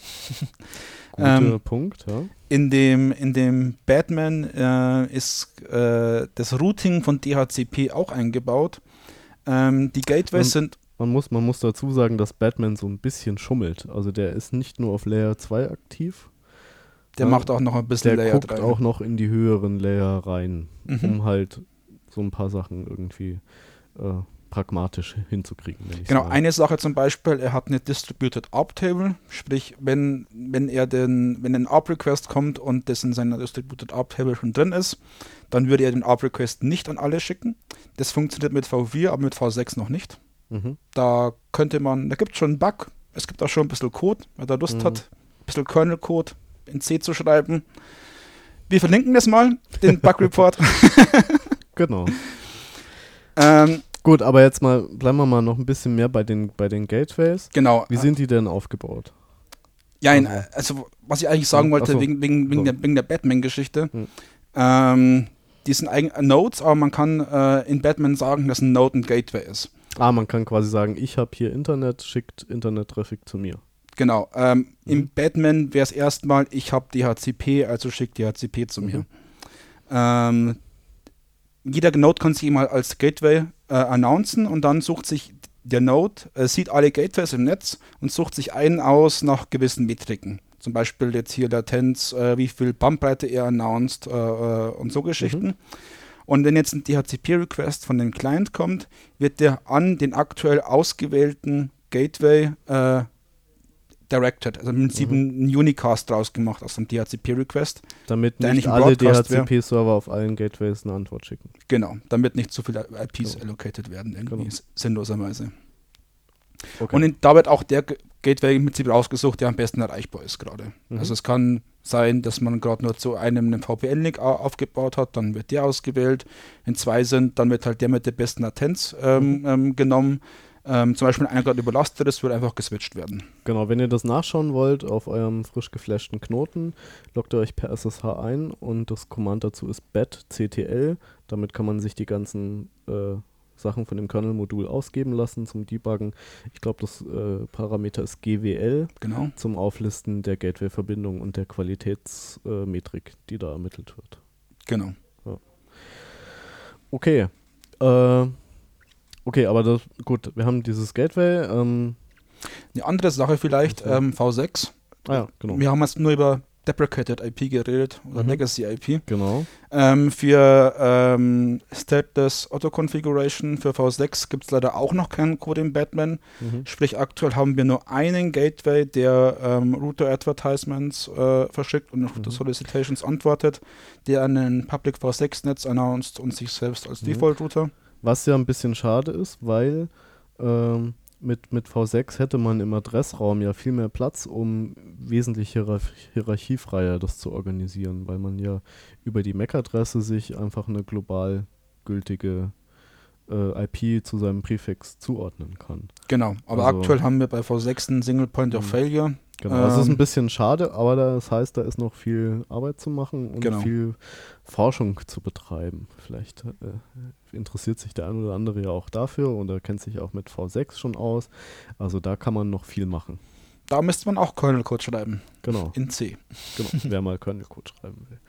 A: Guter
B: ähm,
A: Punkt, ja.
B: In dem, in dem Batman äh, ist äh, das Routing von D H C P auch eingebaut. Ähm, die Gateways
A: man,
B: sind...
A: Man muss, man muss dazu sagen, dass Batman so ein bisschen schummelt. Also der ist nicht nur auf Layer zwei aktiv,
B: Der
A: ja,
B: macht auch noch ein bisschen
A: der
B: Layer
A: guckt
B: drei.
A: auch noch in die höheren Layer rein,
B: Mhm.
A: um halt so ein paar Sachen irgendwie äh, pragmatisch hinzukriegen. Wenn
B: Genau,
A: mal.
B: eine Sache zum Beispiel, er hat eine Distributed Arp Table, sprich, wenn, wenn er den, wenn ein Arp Request kommt und das in seiner Distributed Arp Table schon drin ist, dann würde er den Arp Request nicht an alle schicken. Das funktioniert mit V vier, aber mit V sechs noch nicht.
A: Mhm.
B: Da könnte man, da gibt es schon einen Bug, es gibt auch schon ein bisschen Code, wer da Lust
A: Mhm.
B: hat, ein bisschen Kernel-Code in C zu schreiben. Wir verlinken das mal, den Bug-Report.
A: Genau.
B: ähm,
A: Gut, aber jetzt mal, bleiben wir mal noch ein bisschen mehr bei den, bei den Gateways.
B: genau.
A: Wie sind die denn aufgebaut?
B: Ja, in, also was ich eigentlich sagen
A: Ja,
B: wollte,
A: ach so.
B: wegen, wegen, wegen,
A: So.
B: der, wegen der Batman-Geschichte,
A: Hm.
B: ähm, die sind eigentlich Nodes, aber man kann äh, in Batman sagen, dass ein Node ein Gateway ist.
A: Ah, man kann quasi sagen, ich habe hier Internet, schickt Internet-Traffic zu mir.
B: Genau. Ähm,
A: Mhm.
B: Im Batman wäre es erstmal, ich habe D H C P, also schickt D H C P zu mir.
A: Mhm.
B: Ähm, jeder Node kann sich mal als Gateway äh, announcen und dann sucht sich der Node, äh, sieht alle Gateways im Netz und sucht sich einen aus nach gewissen Metriken. Zum Beispiel jetzt hier Latenz, äh, wie viel Bandbreite er announced äh, äh, und so Geschichten.
A: Mhm.
B: Und wenn jetzt ein D H C P-Request von dem Client kommt, wird der an den aktuell ausgewählten Gateway äh, directed. Also im Prinzip
A: Mhm.
B: ein Unicast draus gemacht aus dem D H C P-Request.
A: Damit
B: Der
A: nicht
B: eigentlich ein
A: alle D H
B: Broadcast
A: C P-Server auf allen Gateways eine Antwort schicken.
B: Genau, damit nicht zu viele I Ps
A: Genau.
B: allocated werden, irgendwie
A: Genau.
B: sinnloserweise.
A: Okay.
B: Und in, da wird auch der ge Gateway im Prinzip rausgesucht, der am besten erreichbar ist gerade.
A: Mhm.
B: Also es kann sein, dass man gerade nur zu einem einen V P N-Link aufgebaut hat, dann wird der ausgewählt. Wenn zwei sind, dann wird halt der mit der besten Latenz ähm,
A: Mhm.
B: ähm, genommen. Ähm, zum Beispiel, wenn einer gerade überlastet ist, wird einfach geswitcht werden.
A: Genau, wenn ihr das nachschauen wollt auf eurem frisch geflashten Knoten, loggt ihr euch per S S H ein und das Command dazu ist batctl. Damit kann man sich die ganzen äh, Sachen von dem Kernel-Modul ausgeben lassen zum Debuggen. Ich glaube, das äh, Parameter ist G W L
B: Genau.
A: zum Auflisten der Gateway-Verbindung und der Qualitätsmetrik, äh, die da ermittelt wird.
B: Genau.
A: Ja. Okay. Äh, okay, aber das, gut, wir haben dieses Gateway. Ähm,
B: Eine andere Sache vielleicht,
A: Okay.
B: ähm, V sechs.
A: ah ja, genau.
B: Wir haben jetzt nur über Deprecated I P geredet oder
A: Mhm.
B: Legacy I P.
A: Genau.
B: Ähm, für ähm, Stateless Auto-Configuration für V sechs gibt es leider auch noch keinen Code in Batman.
A: Mhm.
B: Sprich, aktuell haben wir nur einen Gateway, der ähm, Router-Advertisements äh, verschickt und auf
A: Mhm.
B: die Solicitations antwortet, der einen Public V sechs Netz announced und sich selbst als
A: Mhm.
B: Default-Router.
A: Was ja ein bisschen schade ist, weil ähm, mit, mit V sechs hätte man im Adressraum ja viel mehr Platz, um wesentlich hierarch hierarchiefreier das zu organisieren, weil man ja über die M A C-Adresse sich einfach eine global gültige äh, I P zu seinem Präfix zuordnen kann.
B: Genau, aber
A: Also-
B: aktuell haben wir bei V sechs einen Single Point of
A: Mhm.
B: Failure.
A: Genau, das ist
B: Ähm,
A: ein bisschen schade, aber das heißt, da ist noch viel Arbeit zu machen und
B: Genau.
A: viel Forschung zu betreiben. Vielleicht äh, interessiert sich der ein oder andere ja auch dafür oder kennt sich auch mit V sechs schon aus. Also da kann man noch viel machen.
B: Da müsste man auch Kernel-Code schreiben,
A: Genau,
B: in C.
A: genau. Wer mal Kernel-Code schreiben will.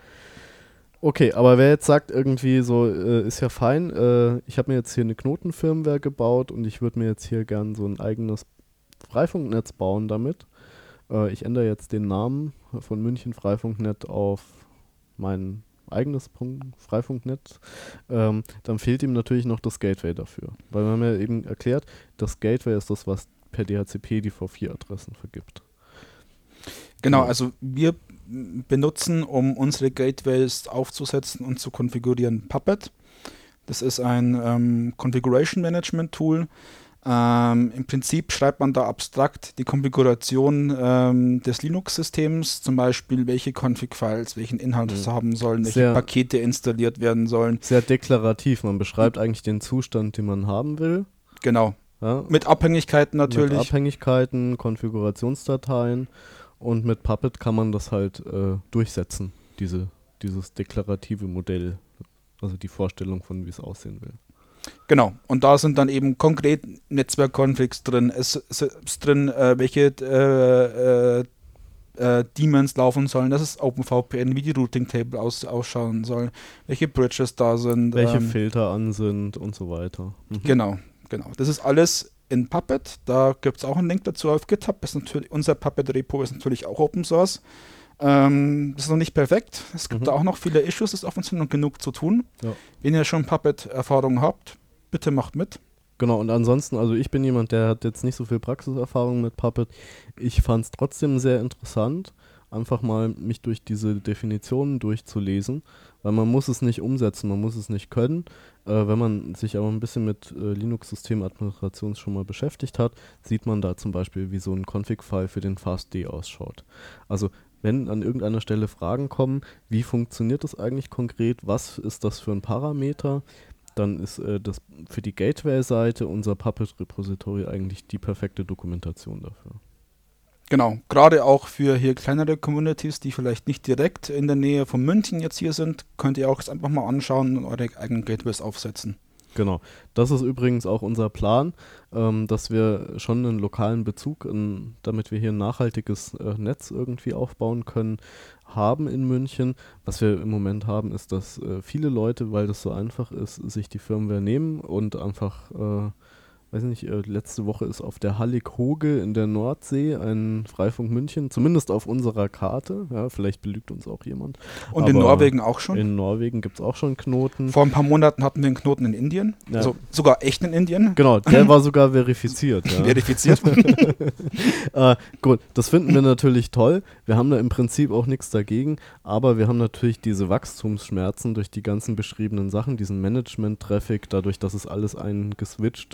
A: Okay, aber wer jetzt sagt irgendwie so, äh, ist ja fein, äh, ich habe mir jetzt hier eine Knotenfirmware gebaut und ich würde mir jetzt hier gern so ein eigenes Freifunknetz bauen damit. Äh, ich ändere jetzt den Namen von München Freifunknet auf mein eigenes Punkt Freifunknetz. Ähm, dann fehlt ihm natürlich noch das Gateway dafür. Weil wir haben ja eben erklärt, das Gateway ist das, was per D H C P die V vier Adressen vergibt.
B: Genau,
A: Genau.
B: also wir benutzen, um unsere Gateways aufzusetzen und zu konfigurieren, Puppet. Das ist ein ähm, Configuration Management Tool. Ähm, Im Prinzip schreibt man da abstrakt die Konfiguration ähm, des Linux-Systems, zum Beispiel welche Config-Files, welchen Inhalt
A: Mhm.
B: es haben sollen, welche
A: Sehr-
B: Pakete installiert werden sollen.
A: Sehr deklarativ. Man beschreibt eigentlich den Zustand, den man haben will.
B: Genau,
A: Ja?
B: mit Abhängigkeiten natürlich.
A: Mit Abhängigkeiten, Konfigurationsdateien und mit Puppet kann man das halt äh, durchsetzen, diese, dieses deklarative Modell, also die Vorstellung von, wie es aussehen will.
B: Genau, und da sind dann eben konkret Netzwerk-Configs drin, es, es ist drin, äh, welche äh, äh, äh, Daemons laufen sollen, das ist OpenVPN, wie die Routing-Table aus, ausschauen sollen, welche Bridges da sind.
A: Welche
B: ähm,
A: Filter an sind und so weiter. Mhm.
B: Genau, genau. Das ist alles in Puppet, da gibt es auch einen Link dazu auf GitHub, ist natürlich, unser Puppet-Repo ist natürlich auch Open Source. Ähm, das ist noch nicht perfekt, es gibt
A: Mhm.
B: da auch noch viele Issues, es ist offensichtlich noch genug zu tun.
A: Ja.
B: Wenn ihr schon Puppet-Erfahrung habt, bitte macht mit.
A: Genau, und ansonsten, also ich bin jemand, der hat jetzt nicht so viel Praxiserfahrung mit Puppet. Ich fand es trotzdem sehr interessant, einfach mal mich durch diese Definitionen durchzulesen, weil man muss es nicht umsetzen, man muss es nicht können. Äh, wenn man sich aber ein bisschen mit äh, Linux-Systemadministration schon mal beschäftigt hat, sieht man da zum Beispiel, wie so ein Config-File für den Fastd ausschaut. Also wenn an irgendeiner Stelle Fragen kommen, wie funktioniert das eigentlich konkret, was ist das für ein Parameter, dann ist äh, das für die Gateway-Seite unser Puppet-Repository eigentlich die perfekte Dokumentation dafür.
B: Genau, gerade auch für hier kleinere Communities, die vielleicht nicht direkt in der Nähe von München jetzt hier sind, könnt ihr auch das einfach mal anschauen und eure eigenen Gateways aufsetzen.
A: Genau. Das ist übrigens auch unser Plan, ähm, dass wir schon einen lokalen Bezug, in, damit wir hier ein nachhaltiges äh, Netz irgendwie aufbauen können, haben in München. Was wir im Moment haben, ist, dass äh, viele Leute, weil das so einfach ist, sich die Firmware nehmen und einfach, äh, weiß nicht, äh, letzte Woche ist auf der Hallig-Hoge in der Nordsee ein Freifunk München, zumindest auf unserer Karte, ja, vielleicht belügt uns auch jemand.
B: Und in
A: Aber
B: Norwegen auch schon.
A: In Norwegen gibt es auch schon Knoten.
B: Vor ein paar Monaten hatten wir einen Knoten in Indien,
A: Ja.
B: also sogar echt in Indien,
A: Genau, der war sogar verifiziert. Ja.
B: verifiziert.
A: äh, gut, das finden wir natürlich toll. Wir haben da im Prinzip auch nichts dagegen, aber wir haben natürlich diese Wachstumsschmerzen durch die ganzen beschriebenen Sachen, diesen Management-Traffic, dadurch, dass es alles ein geswitchtes Ethernet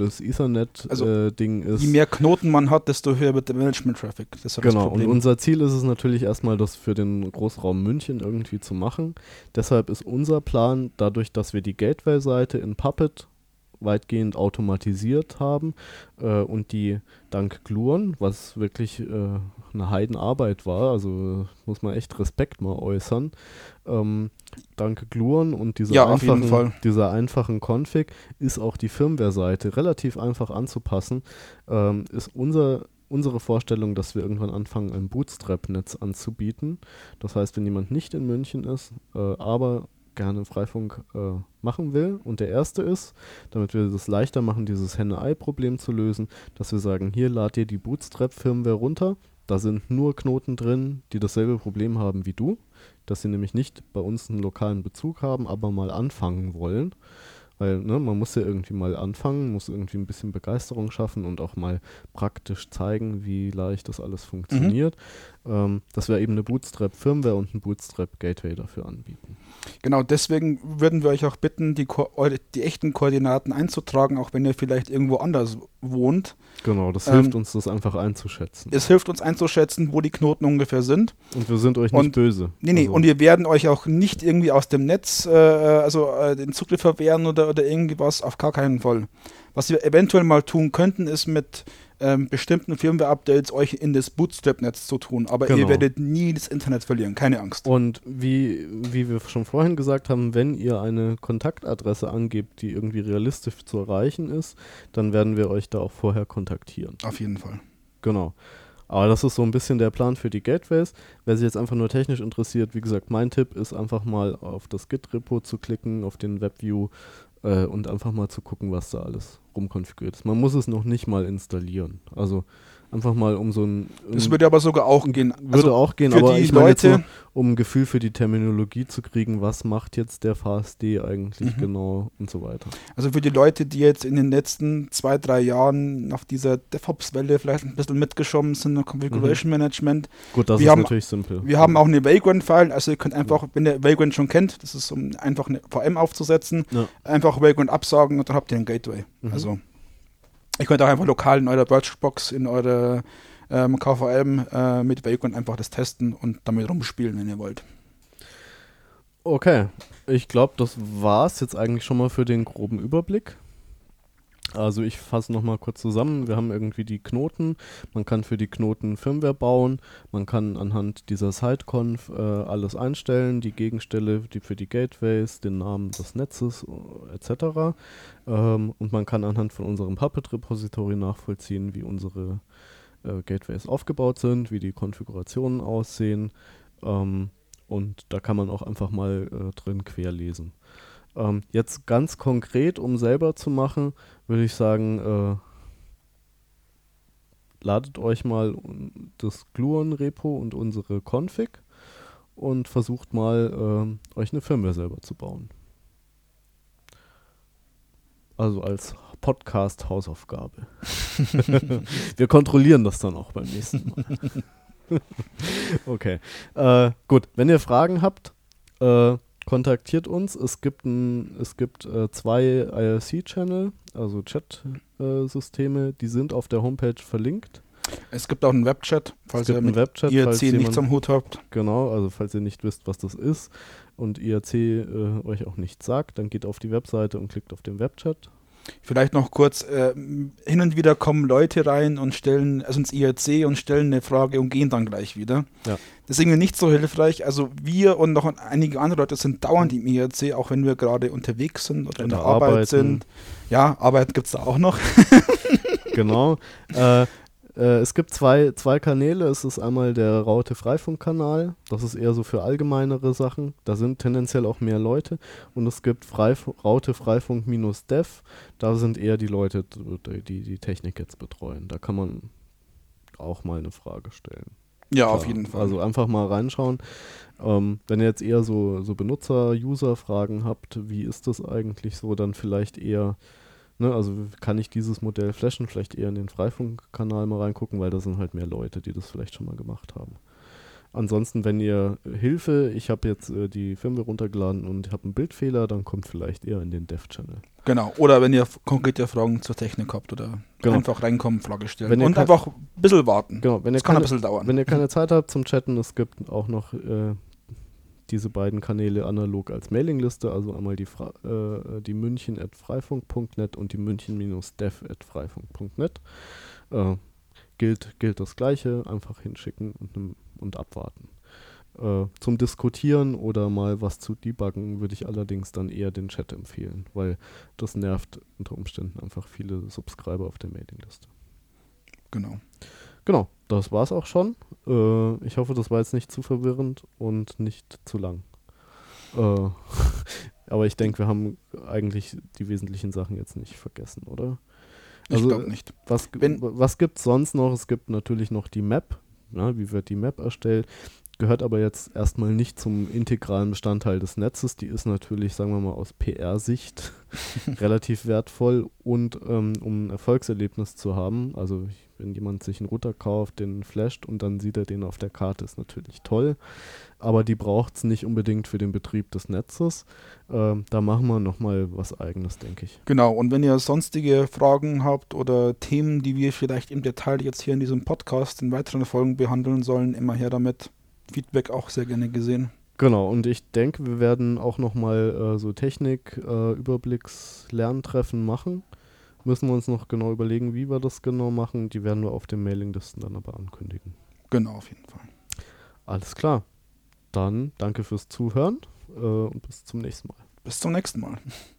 A: Internet-Ding
B: Also,
A: äh, Ding ist.
B: Je mehr Knoten man hat, desto höher wird der Management-Traffic. Das ist ja das
A: Genau, und
B: Problem.
A: unser Ziel ist es natürlich erstmal, das für den Großraum München irgendwie zu machen. Deshalb ist unser Plan, dadurch, dass wir die Gateway-Seite in Puppet weitgehend automatisiert haben äh, und die dank Gluon, was wirklich äh, eine Heidenarbeit war, also muss man echt Respekt mal äußern, ähm, dank Gluon und dieser,
B: Ja, auf jeden Fall.
A: einfachen, dieser einfachen Config ist auch die Firmware-Seite relativ einfach anzupassen, ähm, ist unser unsere Vorstellung, dass wir irgendwann anfangen, ein Bootstrap-Netz anzubieten. Das heißt, wenn jemand nicht in München ist, äh, aber gerne Freifunk äh, machen will und der Erste ist, damit wir das leichter machen, dieses Henne-Ei-Problem zu lösen, dass wir sagen, hier lad dir die Bootstrap-Firmware runter, da sind nur Knoten drin, die dasselbe Problem haben wie du, dass sie nämlich nicht bei uns einen lokalen Bezug haben, aber mal anfangen wollen. Weil ne, man muss ja irgendwie mal anfangen, muss irgendwie ein bisschen Begeisterung schaffen und auch mal praktisch zeigen, wie leicht das alles funktioniert. Mhm. Ähm, dass wir eben eine Bootstrap-Firmware und ein Bootstrap-Gateway dafür anbieten.
B: Genau, deswegen würden wir euch auch bitten, die, Ko- die echten Koordinaten einzutragen, auch wenn ihr vielleicht irgendwo anders wohnt.
A: Genau, das
B: ähm,
A: hilft uns, das einfach einzuschätzen.
B: Es hilft uns einzuschätzen, wo die Knoten ungefähr sind.
A: Und wir sind euch nicht
B: und,
A: böse.
B: Nee, nee,
A: also.
B: und wir werden euch auch nicht irgendwie aus dem Netz, äh, also äh, den Zugriff verwehren oder, oder irgendwas, auf gar keinen Fall. Was wir eventuell mal tun könnten, ist mit ähm, bestimmten Firmware-Updates euch in das Bootstrap-Netz zu tun. Aber
A: genau.
B: Ihr werdet nie das Internet verlieren, keine Angst.
A: Und wie, wie wir schon vorhin gesagt haben, wenn ihr eine Kontaktadresse angebt, die irgendwie realistisch zu erreichen ist, dann werden wir euch da auch vorher kontaktieren.
B: Auf jeden Fall.
A: Genau. Aber das ist so ein bisschen der Plan für die Gateways. Wer sich jetzt einfach nur technisch interessiert, wie gesagt, mein Tipp ist einfach mal auf das Git-Repo zu klicken, auf den WebView äh, und einfach mal zu gucken, was da alles rumkonfiguriert ist. Man muss es noch nicht mal installieren. Also einfach mal um so ein... Um
B: das würde aber sogar auch gehen.
A: Würde
B: also
A: auch gehen,
B: für
A: aber
B: die
A: ich meine jetzt
B: Leute,
A: so, um ein Gefühl für die Terminologie zu kriegen, was macht jetzt der V S D eigentlich
B: Mhm.
A: genau und so weiter.
B: Also für die Leute, die jetzt in den letzten zwei, drei Jahren auf dieser DevOps-Welle vielleicht ein bisschen mitgeschwommen sind, im Configuration Management.
A: Gut, das
B: Wir
A: ist
B: haben-
A: natürlich simpel.
B: Wir haben auch eine Vagrant-File, also ihr könnt einfach, wenn ihr Vagrant schon kennt, das ist um einfach eine V M aufzusetzen,
A: Ja.
B: einfach Vagrant absagen und dann habt ihr ein Gateway.
A: Mhm.
B: Also ihr könnt auch einfach lokal in eurer Birchbox, in eurer ähm, K V M äh, mit Vagrant einfach das testen und damit rumspielen, wenn ihr wollt.
A: Okay, ich glaube, das war es jetzt eigentlich schon mal für den groben Überblick. Also ich fasse nochmal kurz zusammen. Wir haben irgendwie die Knoten. Man kann für die Knoten Firmware bauen. Man kann anhand dieser Siteconf äh, alles einstellen. Die Gegenstelle die für die Gateways, den Namen des Netzes äh, et cetera. Ähm, und man kann anhand von unserem Puppet-Repository nachvollziehen, wie unsere äh, Gateways aufgebaut sind, wie die Konfigurationen aussehen. Ähm, und da kann man auch einfach mal äh, drin querlesen. Ähm, jetzt ganz konkret, um selber zu machen, würde ich sagen, äh, ladet euch mal das Gluon-Repo und unsere Config und versucht mal, äh, euch eine Firmware selber zu bauen. Also als Podcast-Hausaufgabe. Wir kontrollieren das dann auch beim nächsten Mal. Okay. Äh, gut, wenn ihr Fragen habt, äh, kontaktiert uns. Es gibt, ein, es gibt äh, zwei I R C-Channel, also Chat-Systeme, äh, die sind auf der Homepage verlinkt.
B: Es gibt auch einen Webchat, falls
A: es gibt
B: ihr
A: einen
B: mit
A: Webchat,
B: I R
A: falls
B: C nichts
A: jemand,
B: am Hut habt.
A: Genau, also falls ihr nicht wisst, was das ist und I R C äh, euch auch nichts sagt, dann geht auf die Webseite und klickt auf den Webchat.
B: Vielleicht noch kurz, äh, hin und wieder kommen Leute rein und stellen, also ins I R C und stellen eine Frage und gehen dann gleich wieder.
A: Ja.
B: Das ist irgendwie nicht so hilfreich. Also wir und noch einige andere Leute sind dauernd im I R C, auch wenn wir gerade unterwegs sind oder in der Arbeit
A: Arbeiten.
B: sind. Ja, Arbeit gibt es da auch noch.
A: Genau. äh, äh, es gibt zwei, zwei Kanäle. Es ist einmal der Raute Freifunk-Kanal. Das ist eher so für allgemeinere Sachen. Da sind tendenziell auch mehr Leute. Und es gibt Freif- Raute Freifunk-Dev. Da sind eher die Leute, die, die die Technik jetzt betreuen. Da kann man auch mal eine Frage stellen.
B: Ja,
A: Klar.
B: auf jeden Fall.
A: Also einfach mal reinschauen. Ähm, wenn ihr jetzt eher so, so Benutzer-User-Fragen habt, wie ist das eigentlich so, dann vielleicht eher, ne, also kann ich dieses Modell flashen, vielleicht eher in den Freifunk-Kanal mal reingucken, weil da sind halt mehr Leute, die das vielleicht schon mal gemacht haben. Ansonsten, wenn ihr Hilfe, ich habe jetzt äh, die Firmware runtergeladen und habe einen Bildfehler, dann kommt vielleicht eher in den Dev-Channel.
B: Genau, oder wenn ihr f- konkrete Fragen zur Technik habt oder
A: Genau.
B: einfach reinkommen, Frage stellen
A: Wenn ihr
B: und
A: kein-
B: einfach ein bisschen warten.
A: Genau, wenn ihr
B: Das kann
A: keine,
B: ein bisschen dauern.
A: Wenn ihr keine Zeit habt zum Chatten, es gibt auch noch äh, diese beiden Kanäle analog als Mailingliste, also einmal die, Fra äh, die münchen at freifunk punkt net und die münchen-dev at freifunk punkt net. Äh, gilt, gilt das Gleiche, einfach hinschicken und, nem- und abwarten. Äh, zum Diskutieren oder mal was zu debuggen würde ich allerdings dann eher den Chat empfehlen, weil das nervt unter Umständen einfach viele Subscriber auf der Mailingliste.
B: Genau.
A: Genau, das war's auch schon. Äh, ich hoffe, das war jetzt nicht zu verwirrend und nicht zu lang. Äh, aber ich denke, wir haben eigentlich die wesentlichen Sachen jetzt nicht vergessen, oder?
B: Ich
A: Also,
B: glaube nicht.
A: Was,
B: Wenn-
A: was gibt es sonst noch? Es gibt natürlich noch die Map. Ja, wie wird die Map erstellt? Gehört aber jetzt erstmal nicht zum integralen Bestandteil des Netzes. Die ist natürlich, sagen wir mal, aus P R-Sicht relativ wertvoll. Und ähm, um ein Erfolgserlebnis zu haben, also wenn jemand sich einen Router kauft, den flasht und dann sieht er den auf der Karte, ist natürlich toll. Aber die braucht es nicht unbedingt für den Betrieb des Netzes. Ähm, da machen wir nochmal was Eigenes, denke ich.
B: Genau, und wenn ihr sonstige Fragen habt oder Themen, die wir vielleicht im Detail jetzt hier in diesem Podcast in weiteren Folgen behandeln sollen, immer her damit. Feedback auch sehr gerne gesehen.
A: Genau, und ich denke, wir werden auch nochmal äh, so Technik-Überblicks-Lerntreffen machen. Müssen wir uns noch genau überlegen, wie wir das genau machen. Die werden wir auf den Mailinglisten dann aber ankündigen.
B: Genau, auf jeden Fall.
A: Alles klar. Dann danke fürs Zuhören äh, und bis zum nächsten Mal.
B: Bis zum nächsten Mal.